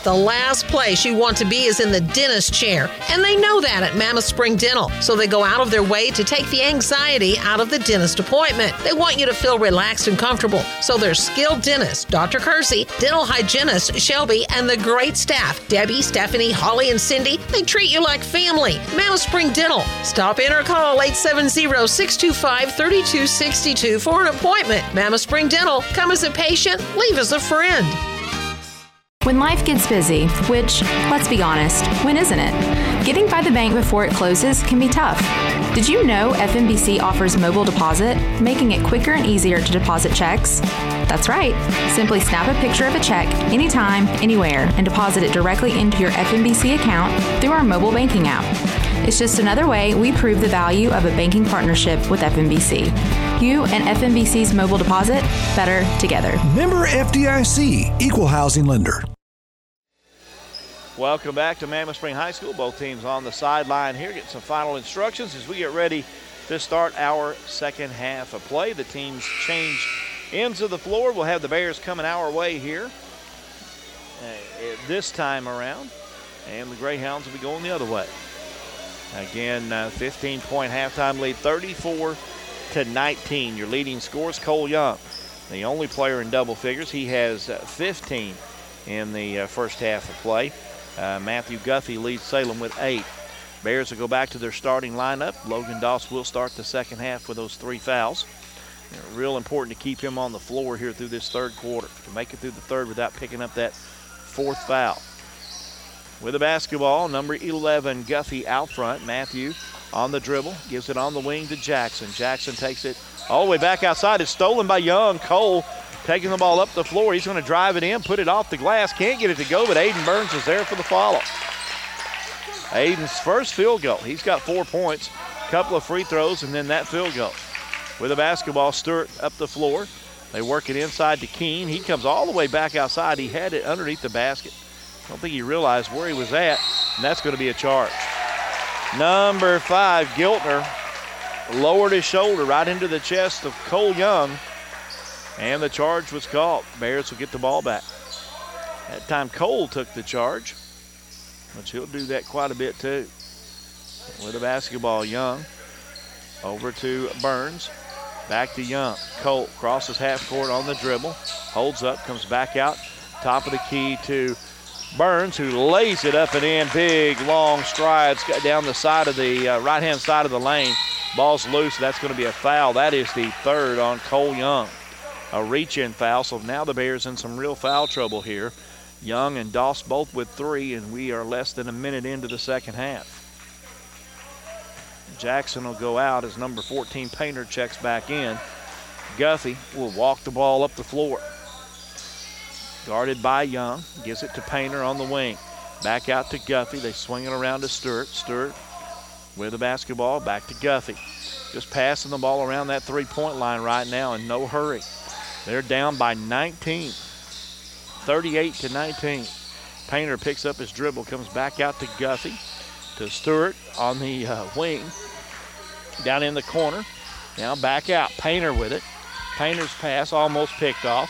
The last place you want to be is in the dentist chair, and they know that at Mammoth Spring Dental, so they go out of their way to take the anxiety out of the dentist appointment. They want you to feel relaxed and comfortable, so their skilled dentist, Doctor Kersey, dental hygienist Shelby, and the great staff, Debbie, Stephanie, Holly, and Cindy, they treat you like family. Mammoth Spring Dental. Stop in or call eight seven zero, six two five, three two six two for an appointment. Mammoth Spring Dental. Come as a patient, leave as a friend. When life gets busy, which, let's be honest, when isn't it? Getting by the bank before it closes can be tough. Did you know F M B C offers mobile deposit, making it quicker and easier to deposit checks? That's right. Simply snap a picture of a check anytime, anywhere, and deposit it directly into your F M B C account through our mobile banking app. It's just another way we prove the value of a banking partnership with F M B C. You and F M B C's mobile deposit, better together. Member F D I C, Equal Housing Lender. Welcome back to Mammoth Spring High School. Both teams on the sideline here. Get some final instructions as we get ready to start our second half of play. The teams change ends of the floor. We'll have the Bears coming our way here uh, this time around, and the Greyhounds will be going the other way. Again, uh, fifteen-point halftime lead, thirty-four to nineteen. Your leading scores, Cole Young, the only player in double figures. He has uh, fifteen in the uh, first half of play. Uh, Matthew Guffey leads Salem with eight. Bears will go back to their starting lineup. Logan Doss will start the second half with those three fouls. You know, real important to keep him on the floor here through this third quarter, to make it through the third without picking up that fourth foul. With the basketball, number eleven, Guffey out front. Matthew on the dribble, gives it on the wing to Jackson. Jackson takes it all the way back outside. It's stolen by Young. Cole taking the ball up the floor. He's going to drive it in, put it off the glass. Can't get it to go, but Aiden Burns is there for the follow. Aiden's first field goal. He's got four points, a couple of free throws, and then that field goal. With the basketball, Stewart up the floor. They work it inside to Keene. He comes all the way back outside. He had it underneath the basket. I don't think he realized where he was at, and that's going to be a charge. Number five, Giltner, lowered his shoulder right into the chest of Cole Young, and the charge was called. Bears will get the ball back. That time Cole took the charge, which he'll do that quite a bit too. With the basketball, Young over to Burns, back to Young. Cole crosses half court on the dribble, holds up, comes back out, top of the key to Burns, who lays it up and in. Big, long strides down the side of the uh, right-hand side of the lane. Ball's loose. That's going to be a foul. That is the third on Cole Young. A reach-in foul, so now the Bears in some real foul trouble here. Young and Doss both with three, and we are less than a minute into the second half. Jackson will go out as number fourteen, Painter, checks back in. Guffey will walk the ball up the floor. Guarded by Young, gives it to Painter on the wing. Back out to Guffey. They swing it around to Stewart. Stewart with the basketball, back to Guffey. Just passing the ball around that three-point line right now in no hurry. They're down by nineteen, thirty-eight to nineteen. Painter picks up his dribble, comes back out to Guffey, to Stewart on the uh, wing, down in the corner. Now back out, Painter with it. Painter's pass almost picked off.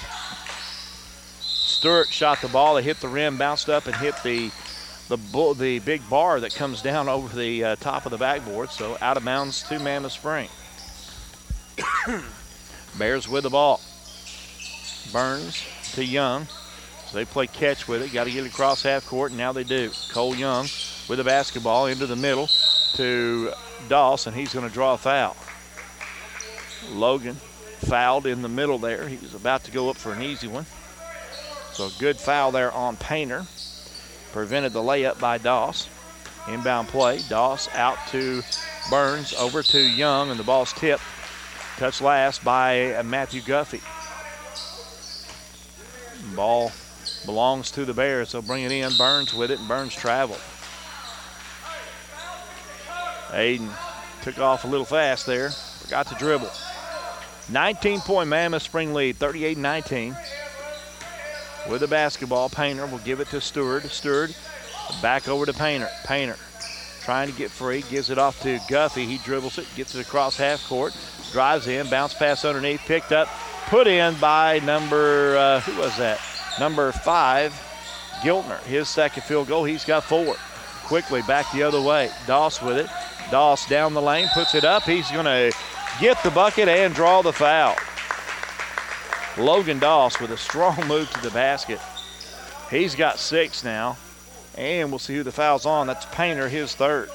Stewart shot the ball, it hit the rim, bounced up and hit the the, bull, the big bar that comes down over the uh, top of the backboard, so out of bounds to Mammoth Spring. Bears with the ball. Burns to Young. So they play catch with it. Got to get it across half court, and now they do. Cole Young with the basketball into the middle to Doss, and he's going to draw a foul. Logan fouled in the middle there. He was about to go up for an easy one. So good foul there on Painter. Prevented the layup by Doss. Inbound play. Doss out to Burns, over to Young, and the ball's tipped. Touched last by Matthew Guffey. Ball belongs to the Bears. They'll bring it in. Burns with it, and Burns traveled. Aiden took off a little fast there. Forgot to dribble. nineteen-point Mammoth Spring lead, thirty-eight nineteen. With the basketball, Painter will give it to Stewart. Stewart back over to Painter. Painter trying to get free, gives it off to Guffey. He dribbles it, gets it across half court, drives in, bounce pass underneath, picked up, put in by number, uh, who was that? Number five, Giltner, his second field goal, he's got four. Quickly back the other way. Doss with it. Doss down the lane, puts it up. He's going to get the bucket and draw the foul. Logan Doss with a strong move to the basket. He's got six now. And we'll see who the foul's on. That's Painter, his third.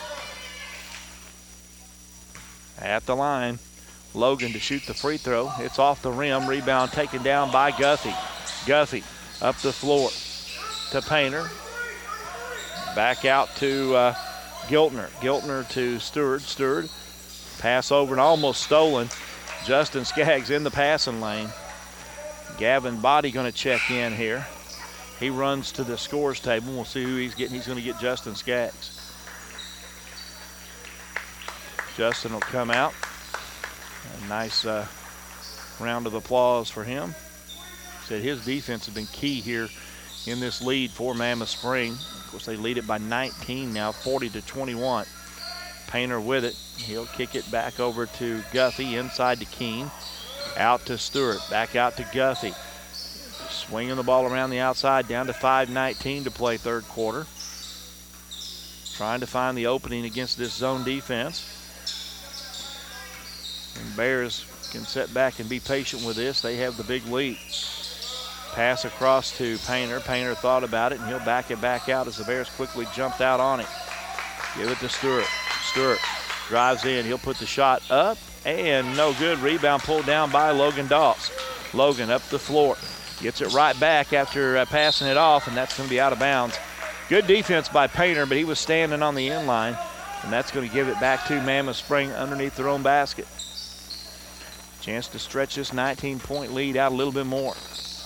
At the line, Logan to shoot the free throw. It's off the rim. Rebound taken down by Guffey. Guffey up the floor to Painter. Back out to uh, Giltner. Giltner to Stewart. Stewart pass over and almost stolen. Justin Skaggs in the passing lane. Gavin Body going to check in here. He runs to the scores table. We'll see who he's getting. He's going to get Justin Skaggs. Justin will come out. A nice uh, round of applause for him. Said his defense has been key here in this lead for Mammoth Spring. Of course, they lead it by nineteen now, forty to twenty-one. Painter with it. He'll kick it back over to Guffey, inside to Keene. Out to Stewart, back out to Guffey. Swinging the ball around the outside, down to five nineteen to play third quarter. Trying to find the opening against this zone defense. And Bears can sit back and be patient with this. They have the big lead. Pass across to Painter. Painter thought about it, and he'll back it back out as the Bears quickly jumped out on it. Give it to Stewart. Stewart drives in. He'll put the shot up, and no good. Rebound pulled down by Logan Doss. Logan up the floor. Gets it right back after uh, passing it off, and that's going to be out of bounds. Good defense by Painter, but he was standing on the end line, and that's going to give it back to Mammoth Spring underneath their own basket. Chance to stretch this nineteen-point lead out a little bit more.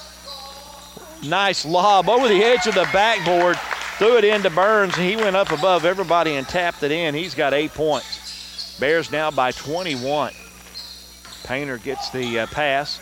Nice lob over the edge of the backboard. Threw it into Burns, and he went up above everybody and tapped it in. He's got eight points. Bears now by twenty-one. Painter gets the uh, pass.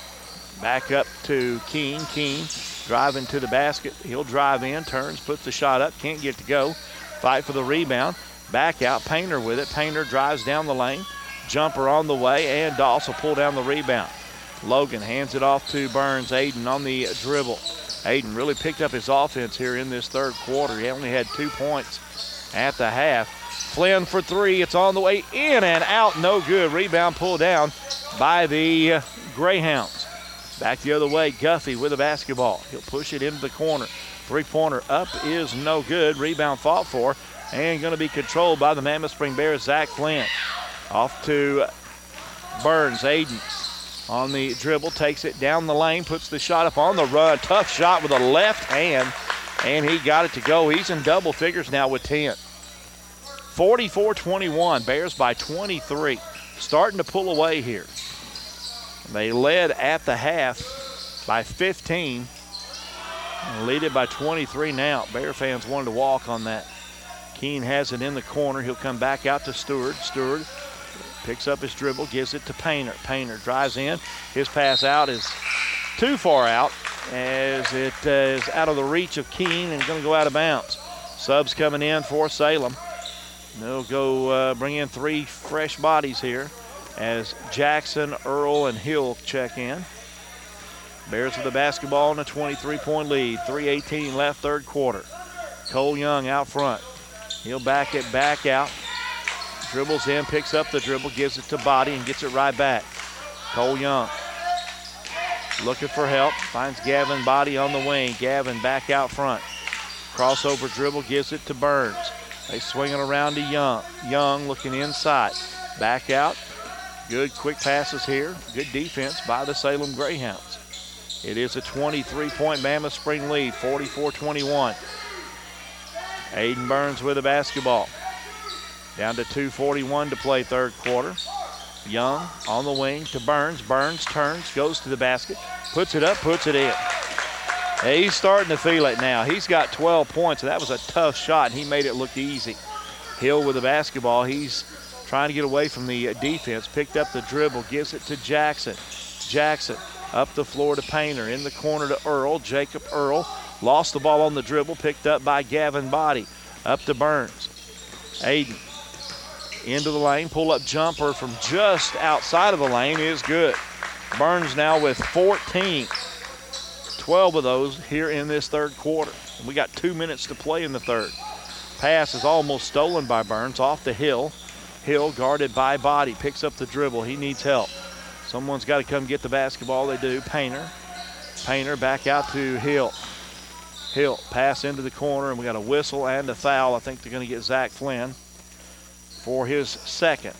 Back up to Keene. Keene driving to the basket. He'll drive in, turns, puts the shot up, can't get to go. Fight for the rebound. Back out, Painter with it. Painter drives down the lane. Jumper on the way, and Doss will pull down the rebound. Logan hands it off to Burns. Aiden on the dribble. Aiden really picked up his offense here in this third quarter. He only had two points at the half. Flynn for three. It's on the way in and out. No good. Rebound pulled down by the uh, Greyhounds. Back the other way, Guffey with the basketball. He'll push it into the corner. Three-pointer up is no good. Rebound fought for and going to be controlled by the Mammoth Spring Bears, Zach Flynn. Off to Burns. Aiden on the dribble, takes it down the lane, puts the shot up on the run. Tough shot with a left hand, and he got it to go. He's in double figures now with ten. forty-four twenty-one, Bears by twenty-three. Starting to pull away here. They led at the half by fifteen. And lead it by twenty-three now. Bear fans wanted to walk on that. Keene has it in the corner. He'll come back out to Stewart. Stewart picks up his dribble, gives it to Painter. Painter drives in. His pass out is too far out as it uh, is out of the reach of Keene and going to go out of bounds. Subs coming in for Salem. They'll go uh, bring in three fresh bodies here as Jackson, Earl, and Hill check in. Bears with the basketball in a twenty-three-point lead. three eighteen left, third quarter. Cole Young out front. He'll back it back out. Dribbles in, picks up the dribble, gives it to Body, and gets it right back. Cole Young looking for help. Finds Gavin Body on the wing. Gavin back out front. Crossover dribble, gives it to Burns. They swing it around to Young. Young looking inside. Back out. Good quick passes here. Good defense by the Salem Greyhounds. It is a twenty-three-point Mammoth Spring lead, forty-four twenty-one. Aiden Burns with the basketball. Down to two forty-one to play third quarter. Young on the wing to Burns. Burns turns, goes to the basket, puts it up, puts it in. Hey, he's starting to feel it now. He's got twelve points, and that was a tough shot, and he made it look easy. Hill with the basketball. He's trying to get away from the defense. Picked up the dribble, gives it to Jackson. Jackson up the floor to Painter. In the corner to Earl. Jacob Earl lost the ball on the dribble. Picked up by Gavin Body. Up to Burns. Aiden into the lane. Pull-up jumper from just outside of the lane is good. Burns now with fourteen. twelve of those here in this third quarter. We got two minutes to play in the third. Pass is almost stolen by Burns off the Hill. Hill guarded by Body, picks up the dribble. He needs help. Someone's got to come get the basketball. They do. Painter. Painter back out to Hill. Hill pass into the corner, and we got a whistle and a foul. I think they're going to get Zach Flynn for his second.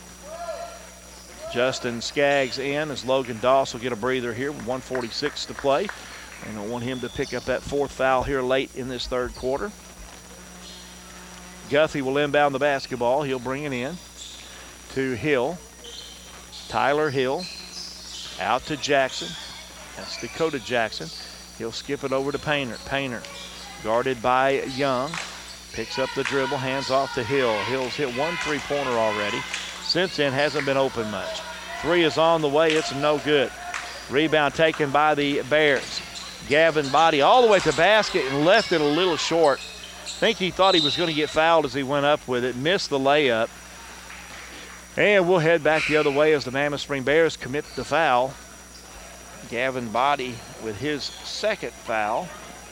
Justin Skaggs in as Logan Doss will get a breather here with one forty-six to play. And I want him to pick up that fourth foul here late in this third quarter. Guthrie will inbound the basketball. He'll bring it in to Hill. Tyler Hill out to Jackson. That's Dakota Jackson. He'll skip it over to Painter. Painter guarded by Young. Picks up the dribble, hands off to Hill. Hill's hit one three-pointer already. Since then, hasn't been open much. Three is on the way. It's no good. Rebound taken by the Bears. Gavin Body all the way to the basket and left it a little short. I think he thought he was going to get fouled as he went up with it. Missed the layup. And we'll head back the other way as the Mammoth Spring Bears commit the foul. Gavin Body with his second foul.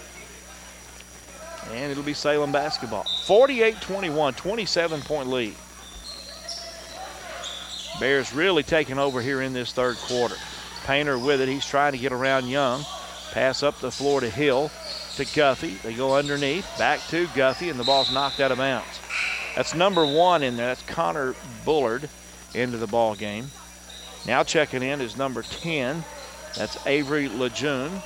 And it'll be Salem basketball. forty-eight twenty-one, twenty-seven point lead. Bears really taking over here in this third quarter. Painter with it. He's trying to get around Young. Pass up the floor to Hill, to Guthrie. They go underneath, back to Guthrie, and the ball's knocked out of bounds. That's number one in there. That's Connor Bullard into the ball game. Now checking in is number ten. That's Avery Lejeune.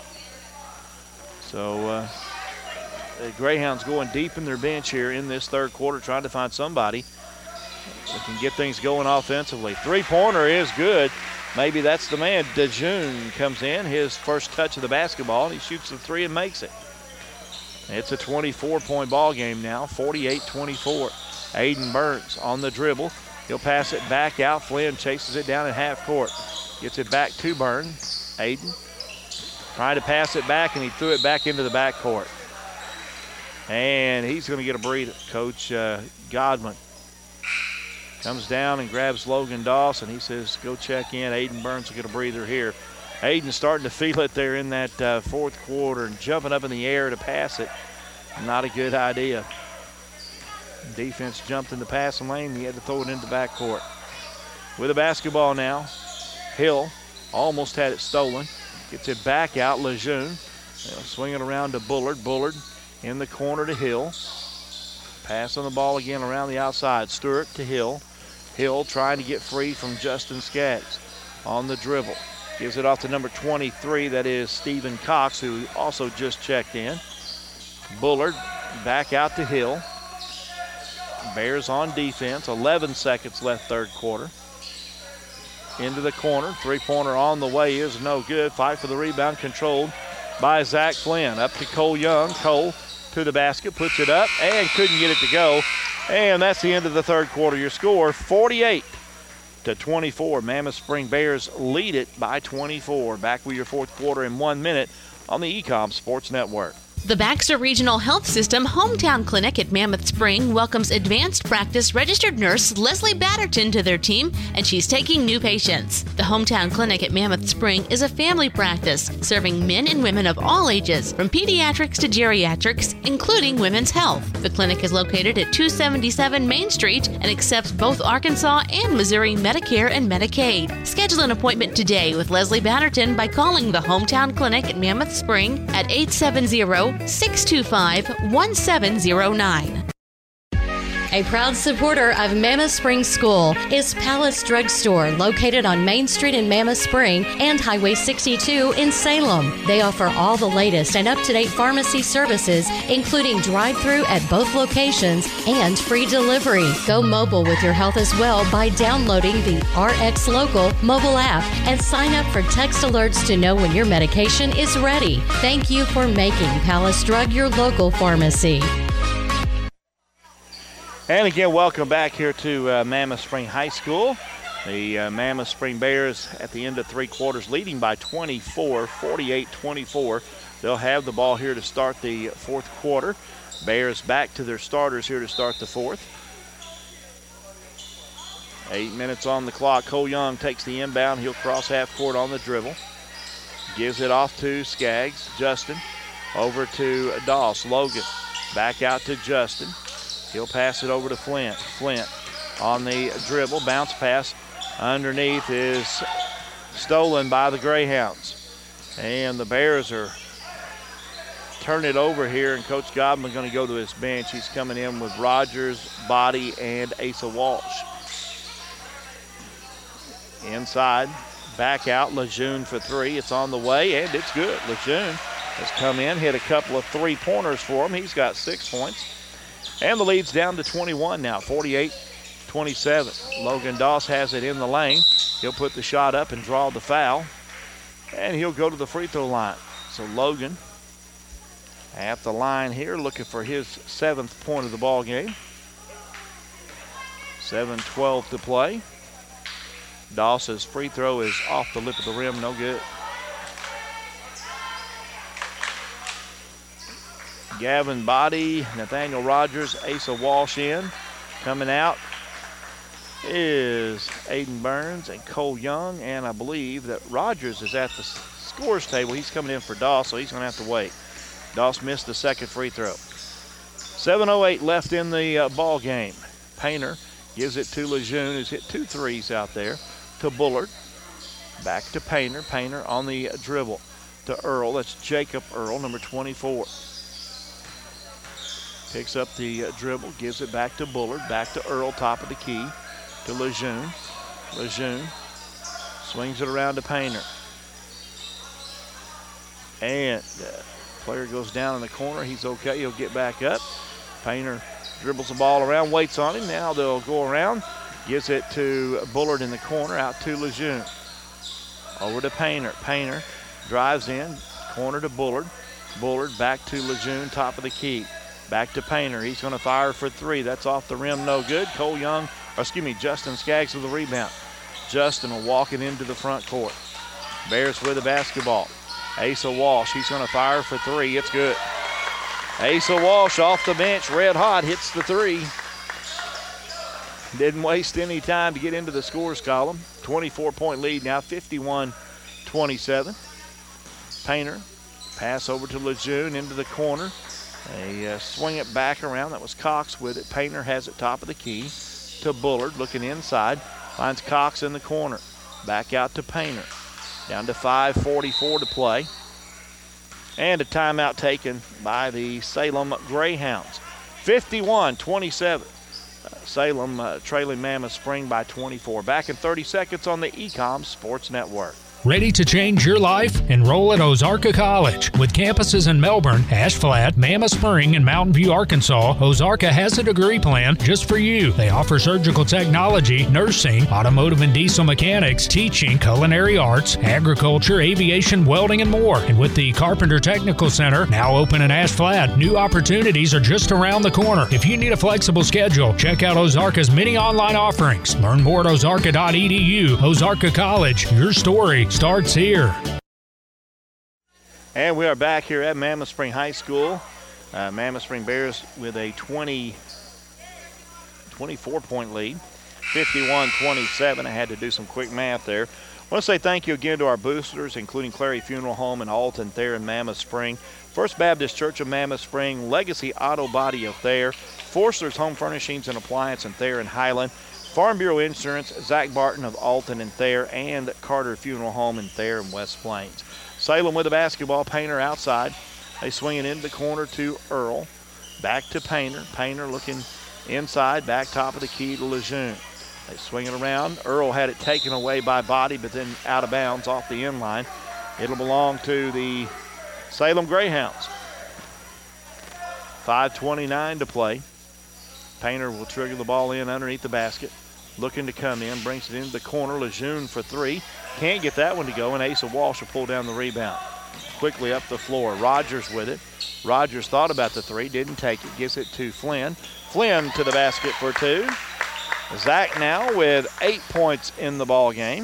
So uh, the Greyhounds going deep in their bench here in this third quarter, trying to find somebody that can get things going offensively. Three-pointer is good. Maybe that's the man. DeJean comes in, his first touch of the basketball, and he shoots the three and makes it. It's a twenty-four point ball game now, forty-eight twenty-four. Aiden Burns on the dribble. He'll pass it back out. Flynn chases it down at half court. Gets it back to Burns. Aiden trying to pass it back, and he threw it back into the backcourt. And he's going to get a breather. Coach uh, Godwin comes down and grabs Logan Doss, and he says, go check in. Aiden Burns will get a breather here. Aiden's starting to feel it there in that uh, fourth quarter and jumping up in the air to pass it. Not a good idea. Defense jumped in the passing lane. He had to throw it into the backcourt. With the basketball now, Hill almost had it stolen. Gets it back out, Lejeune. They'll swing it around to Bullard. Bullard in the corner to Hill. Pass on the ball again around the outside. Stewart to Hill. Hill trying to get free from Justin Skaggs on the dribble. Gives it off to number twenty-three. That is Stephen Cox, who also just checked in. Bullard back out to Hill. Bears on defense. eleven seconds left third quarter. Into the corner. Three-pointer on the way is no good. Fight for the rebound controlled by Zach Flynn. Up to Cole Young. Cole to the basket. Puts it up and couldn't get it to go. And that's the end of the third quarter. Your score, forty-eight to twenty-four. Mammoth Spring Bears lead it by twenty-four. Back with your fourth quarter in one minute on the E COM Sports Network. The Baxter Regional Health System Hometown Clinic at Mammoth Spring welcomes advanced practice registered nurse Leslie Batterton to their team, and she's taking new patients. The Hometown Clinic at Mammoth Spring is a family practice serving men and women of all ages, from pediatrics to geriatrics, including women's health. The clinic is located at two seventy-seven Main Street and accepts both Arkansas and Missouri Medicare and Medicaid. Schedule an appointment today with Leslie Batterton by calling the Hometown Clinic at Mammoth Spring at eight seven zero, six two five, one seven zero nine. A proud supporter of Mammoth Spring School is Palace Drug Store, located on Main Street in Mammoth Spring and Highway sixty-two in Salem. They offer all the latest and up-to-date pharmacy services, including drive-through at both locations and free delivery. Go mobile with your health as well by downloading the R X Local mobile app and sign up for text alerts to know when your medication is ready. Thank you for making Palace Drug your local pharmacy. And again, welcome back here to uh, Mammoth Spring High School. The uh, Mammoth Spring Bears at the end of three quarters leading by twenty-four, forty-eight twenty-four. They'll have the ball here to start the fourth quarter. Bears back to their starters here to start the fourth. Eight minutes on the clock. Cole Young takes the inbound. He'll cross half court on the dribble. gives it off to Skaggs. Justin over to Doss. Logan back out to Justin. He'll pass it over to Flint. Flint on the dribble. Bounce pass underneath is stolen by the Greyhounds. And the Bears are turning it over here, and Coach Godman going to go to his bench. He's coming in with Rogers, Body, and Asa Walsh. Inside, back out, Lejeune for three. It's on the way, and it's good. Lejeune has come in, hit a couple of three-pointers for him. He's got six points. And the lead's down to twenty-one now, forty-eight twenty-seven. Logan Doss has it in the lane. He'll put the shot up and draw the foul. And he'll go to the free throw line. So Logan at the line here looking for his seventh point of the ball game. seven twelve to play. Doss's free throw is off the lip of the rim, no good. Gavin Body, Nathaniel Rogers, Asa Walsh in. Coming out is Aiden Burns and Cole Young, and I believe that Rogers is at the scores table. He's coming in for Doss, so he's going to have to wait. Doss missed the second free throw. seven oh eight left in the uh, ball game. Painter gives it to Lejeune, who's hit two threes out there, to Bullard. Back to Painter. Painter on the dribble to Earl. That's Jacob Earl, number twenty-four. Picks up the uh, dribble, gives it back to Bullard. Back to Earl, top of the key, to Lejeune. Lejeune swings it around to Painter. And uh, player goes down in the corner. He's okay. He'll get back up. Painter dribbles the ball around, waits on him. Now they'll go around. Gives it to Bullard in the corner, out to Lejeune. Over to Painter. Painter drives in, corner to Bullard. Bullard back to Lejeune, top of the key. Back to Painter. He's going to fire for three. That's off the rim, no good. Cole Young, or excuse me, Justin Skaggs with the rebound. Justin will walk it into the front court. Bears with the basketball. Asa Walsh, he's going to fire for three. It's good. Asa Walsh off the bench, red hot, hits the three. Didn't waste any time to get into the scores column. twenty-four point lead now, fifty-one twenty-seven. Painter, pass over to Lejeune into the corner. They uh, swing it back around. That was Cox with it. Painter has it top of the key to Bullard, looking inside. Finds Cox in the corner. Back out to Painter. Down to five forty-four to play. And a timeout taken by the Salem Greyhounds. fifty-one twenty-seven. Uh, Salem uh, trailing Mammoth Spring by twenty-four. Back in thirty seconds on the Ecom Sports Network. Ready to change your life? Enroll at Ozarka College. With campuses in Melbourne, Ash Flat, Mammoth Spring, and Mountain View, Arkansas, Ozarka has a degree plan just for you. They offer surgical technology, nursing, automotive and diesel mechanics, teaching, culinary arts, agriculture, aviation, welding, and more. And with the Carpenter Technical Center now open in Ash Flat, new opportunities are just around the corner. If you need a flexible schedule, check out Ozarka's many online offerings. Learn more at ozarka dot e d u. Ozarka College, your story starts here. And we are back here at Mammoth Spring High School. Uh, Mammoth Spring Bears with a twenty, twenty-four point lead, fifty-one twenty-seven. I had to do some quick math there. I want to say thank you again to our boosters, including Clary Funeral Home in Alton, Thayer, and Mammoth Spring, First Baptist Church of Mammoth Spring, Legacy Auto Body of Thayer, Forster's Home Furnishings and Appliance in Thayer and Highland, Farm Bureau Insurance, Zach Barton of Alton and Thayer, and Carter Funeral Home in Thayer and West Plains. Salem with the basketball. Painter outside. They swing it into the corner to Earl. Back to Painter. Painter looking inside, back top of the key to Lejeune. They swing it around. Earl had it taken away by Body, but then out of bounds off the end line. It'll belong to the Salem Greyhounds. five twenty-nine to play. Painter will trigger the ball in underneath the basket. Looking to come in, brings it into the corner. Lejeune for three. Can't get that one to go, and Asa Walsh will pull down the rebound. Quickly up the floor. Rogers with it. Rogers thought about the three, didn't take it. Gives it to Flynn. Flynn to the basket for two. Zach now with eight points in the ball game.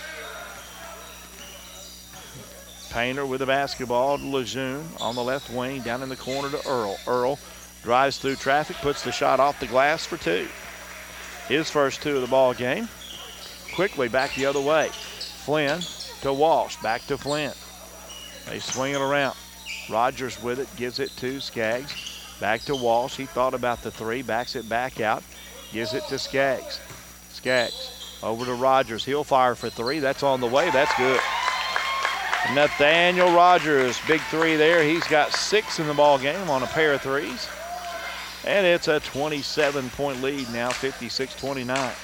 Painter with the basketball to Lejeune on the left wing, down in the corner to Earl. Earl drives through traffic, puts the shot off the glass for two. His first two of the ball game. Quickly back the other way. Flynn to Walsh, back to Flynn. They swing it around. Rogers with it, gives it to Skaggs. Back to Walsh. He thought about the three, backs it back out, gives it to Skaggs. Skaggs over to Rogers. He'll fire for three. That's on the way. That's good. Nathaniel Rogers, big three there. He's got six in the ball game on a pair of threes. And it's a twenty-seven point lead now, fifty-six twenty-nine.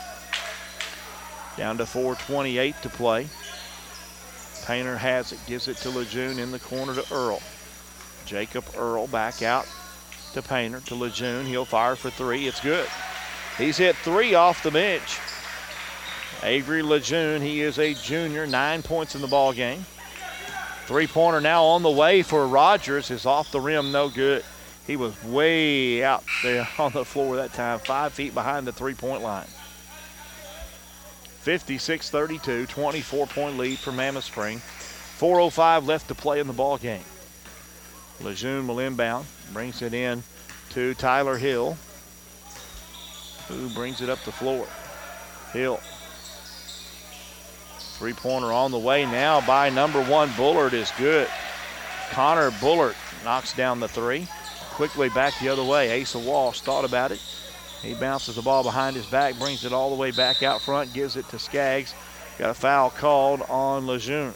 Down to four twenty-eight to play. Painter has it, gives it to Lejeune in the corner to Earl. Jacob Earl back out to Painter, to Lejeune. He'll fire for three. It's good. He's hit three off the bench. Avery Lejeune, he is a junior, nine points in the ball game. Three-pointer now on the way for Rogers is off the rim, no good. He was way out there on the floor that time, five feet behind the three-point line. fifty-six thirty-two, twenty-four point lead for Mammoth Spring. four oh five left to play in the ball game. Lejeune will inbound, brings it in to Tyler Hill, who brings it up the floor. Hill. Three-pointer on the way now by number one, Bullard, is good. Connor Bullard knocks down the three. Quickly back the other way. Asa Walsh thought about it. He bounces the ball behind his back, brings it all the way back out front, gives it to Skaggs. Got a foul called on Lejeune.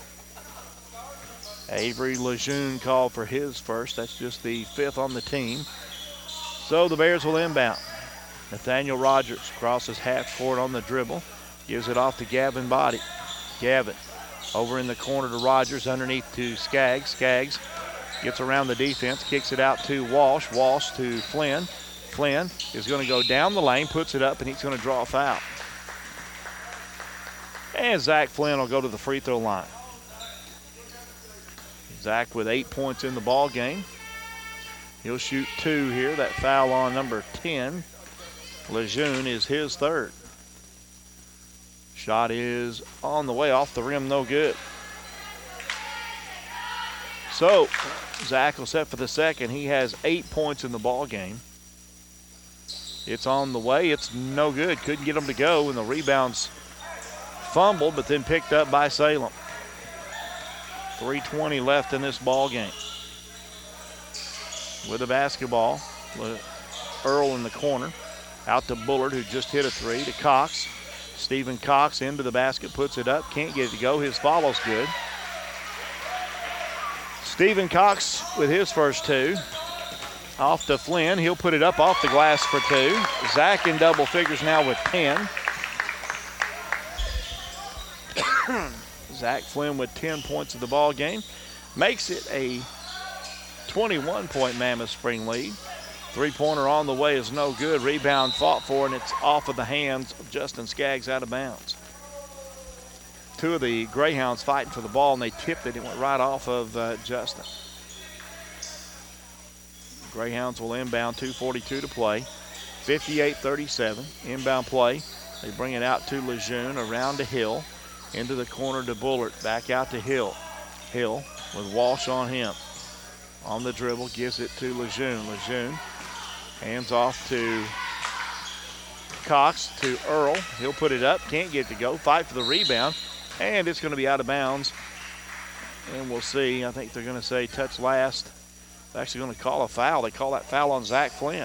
Avery Lejeune called for his first. That's just the fifth on the team. So the Bears will inbound. Nathaniel Rogers crosses half court on the dribble. Gives it off to Gavin Body. Gavin over in the corner to Rogers, underneath to Skaggs. Skaggs gets around the defense, kicks it out to Walsh. Walsh to Flynn. Flynn is going to go down the lane, puts it up, and he's going to draw a foul. And Zach Flynn will go to the free throw line. Zach with eight points in the ball game. He'll shoot two here. That foul on number ten. Lejeune is his third. Shot is on the way, off the rim, no good. So Zach will set for the second. He has eight points in the ball game. It's on the way. It's no good. Couldn't get him to go, and the rebounds fumbled, but then picked up by Salem. three twenty left in this ball game. With the basketball, Earl in the corner. Out to Bullard, who just hit a three, to Cox. Stephen Cox into the basket, puts it up, can't get it to go. His follow's good. Stephen Cox with his first two. Off to Flynn. He'll put it up off the glass for two. Zach in double figures now with ten. Zach Flynn with ten points of the ball game. Makes it a twenty-one point Mammoth Spring lead. Three-pointer on the way is no good. Rebound fought for, and it's off of the hands of Justin Skaggs, out of bounds. Two of the Greyhounds fighting for the ball, and they tipped it. It went right off of uh, Justin. Greyhounds will inbound, two forty-two to play. fifty-eight thirty-seven. Inbound play. They bring it out to Lejeune, around to Hill. Into the corner to Bullard. Back out to Hill. Hill with Walsh on him. On the dribble, gives it to Lejeune. Lejeune hands off to Cox, to Earl. He'll put it up, can't get it to go. Fight for the rebound, and it's going to be out of bounds. And we'll see. I think they're going to say touch last. They're actually going to call a foul. They call that foul on Zach Flynn.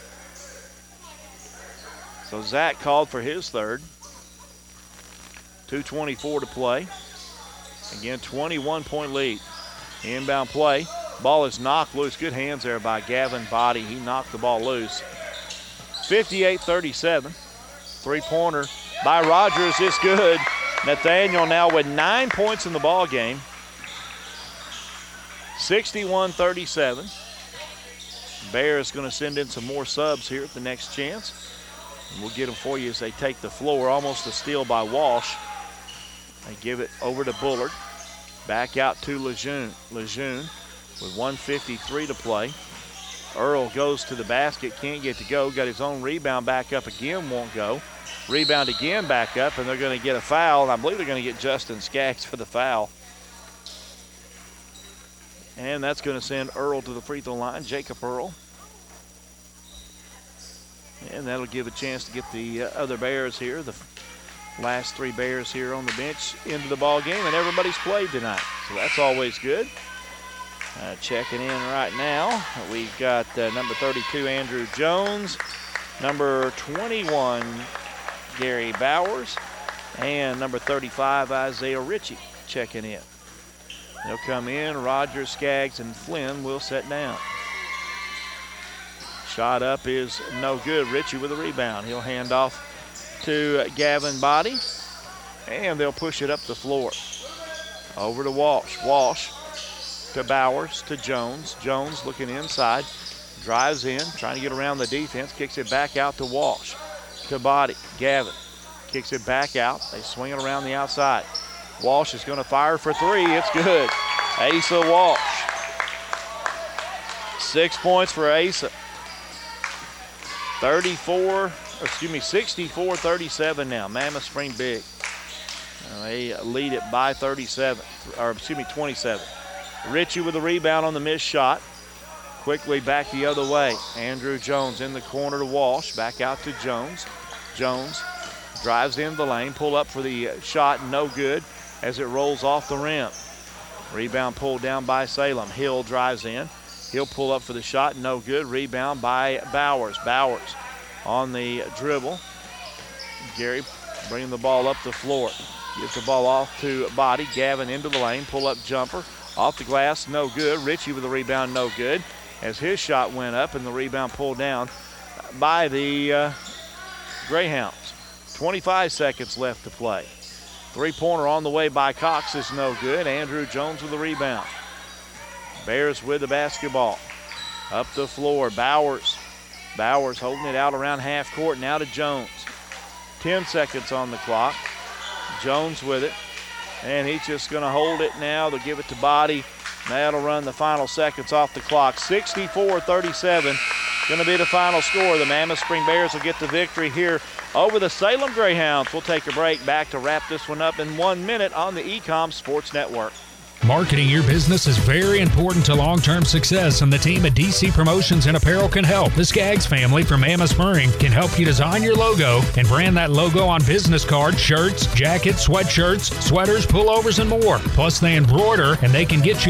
So Zach called for his third. two twenty-four to play. Again, twenty-one point lead. Inbound play. Ball is knocked loose. Good hands there by Gavin Body. He knocked the ball loose. fifty-eight thirty-seven. Three-pointer by Rogers is good. Nathaniel now with nine points in the ball game. sixty-one thirty-seven. Bears going to send in some more subs here at the next chance. And we'll get them for you as they take the floor. Almost a steal by Walsh. They give it over to Bullard. Back out to Lejeune. Lejeune with one fifty-three to play. Earl goes to the basket, can't get to go. Got his own rebound back up again, won't go. Rebound again back up, and they're going to get a foul. And I believe they're going to get Justin Skaggs for the foul. And that's going to send Earl to the free throw line, Jacob Earl. And that'll give a chance to get the uh, other Bears here, the Last three Bears here on the bench into the ball game, and everybody's played tonight, so that's always good. Uh, checking in right now, we've got uh, number thirty-two, Andrew Jones, number twenty-one, Gary Bowers, and number thirty-five, Isaiah Ritchie, checking in. They'll come in. Rogers, Skaggs, and Flynn will set down. Shot up is no good. Ritchie with a rebound. He'll hand off to Gavin Body, and they'll push it up the floor. Over to Walsh. Walsh to Bowers, to Jones. Jones looking inside, drives in, trying to get around the defense, kicks it back out to Walsh. To Body. Gavin kicks it back out. They swing it around the outside. Walsh is going to fire for three. It's good. Asa Walsh. Six points for Asa. thirty-four, excuse me, sixty-four thirty-seven now. Mammoth Spring big. Uh, they lead it by thirty-seven, or excuse me, twenty-seven. Ritchie with a rebound on the missed shot. Quickly back the other way. Andrew Jones in the corner to Walsh. Back out to Jones. Jones drives in the lane. Pull up for the shot. No good as it rolls off the rim. Rebound pulled down by Salem. Hill drives in. He'll pull up for the shot. No good. Rebound by Bowers. Bowers on the dribble. Gary bringing the ball up the floor. Gives the ball off to Body. Gavin into the lane. Pull up jumper. Off the glass. No good. Ritchie with the rebound. No good. As his shot went up and the rebound pulled down by the uh, Greyhounds. twenty-five seconds left to play. Three-pointer on the way by Cox is no good. Andrew Jones with the rebound. Bears with the basketball. Up the floor, Bowers. Bowers holding it out around half court. Now to Jones. Ten seconds on the clock. Jones with it. And he's just going to hold it now. They'll give it to Body. That'll run the final seconds off the clock. sixty-four thirty-seven. Going to be the final score. The Mammoth Spring Bears will get the victory here over the Salem Greyhounds. We'll take a break back to wrap this one up in one minute on the E-Com Sports Network. Marketing your business is very important to long-term success, and the team at D C Promotions and Apparel can help. The Skaggs family from Mammoth Spring can help you design your logo and brand that logo on business cards, shirts, jackets, sweatshirts, sweaters, pullovers, and more. Plus, they embroider, and they can get you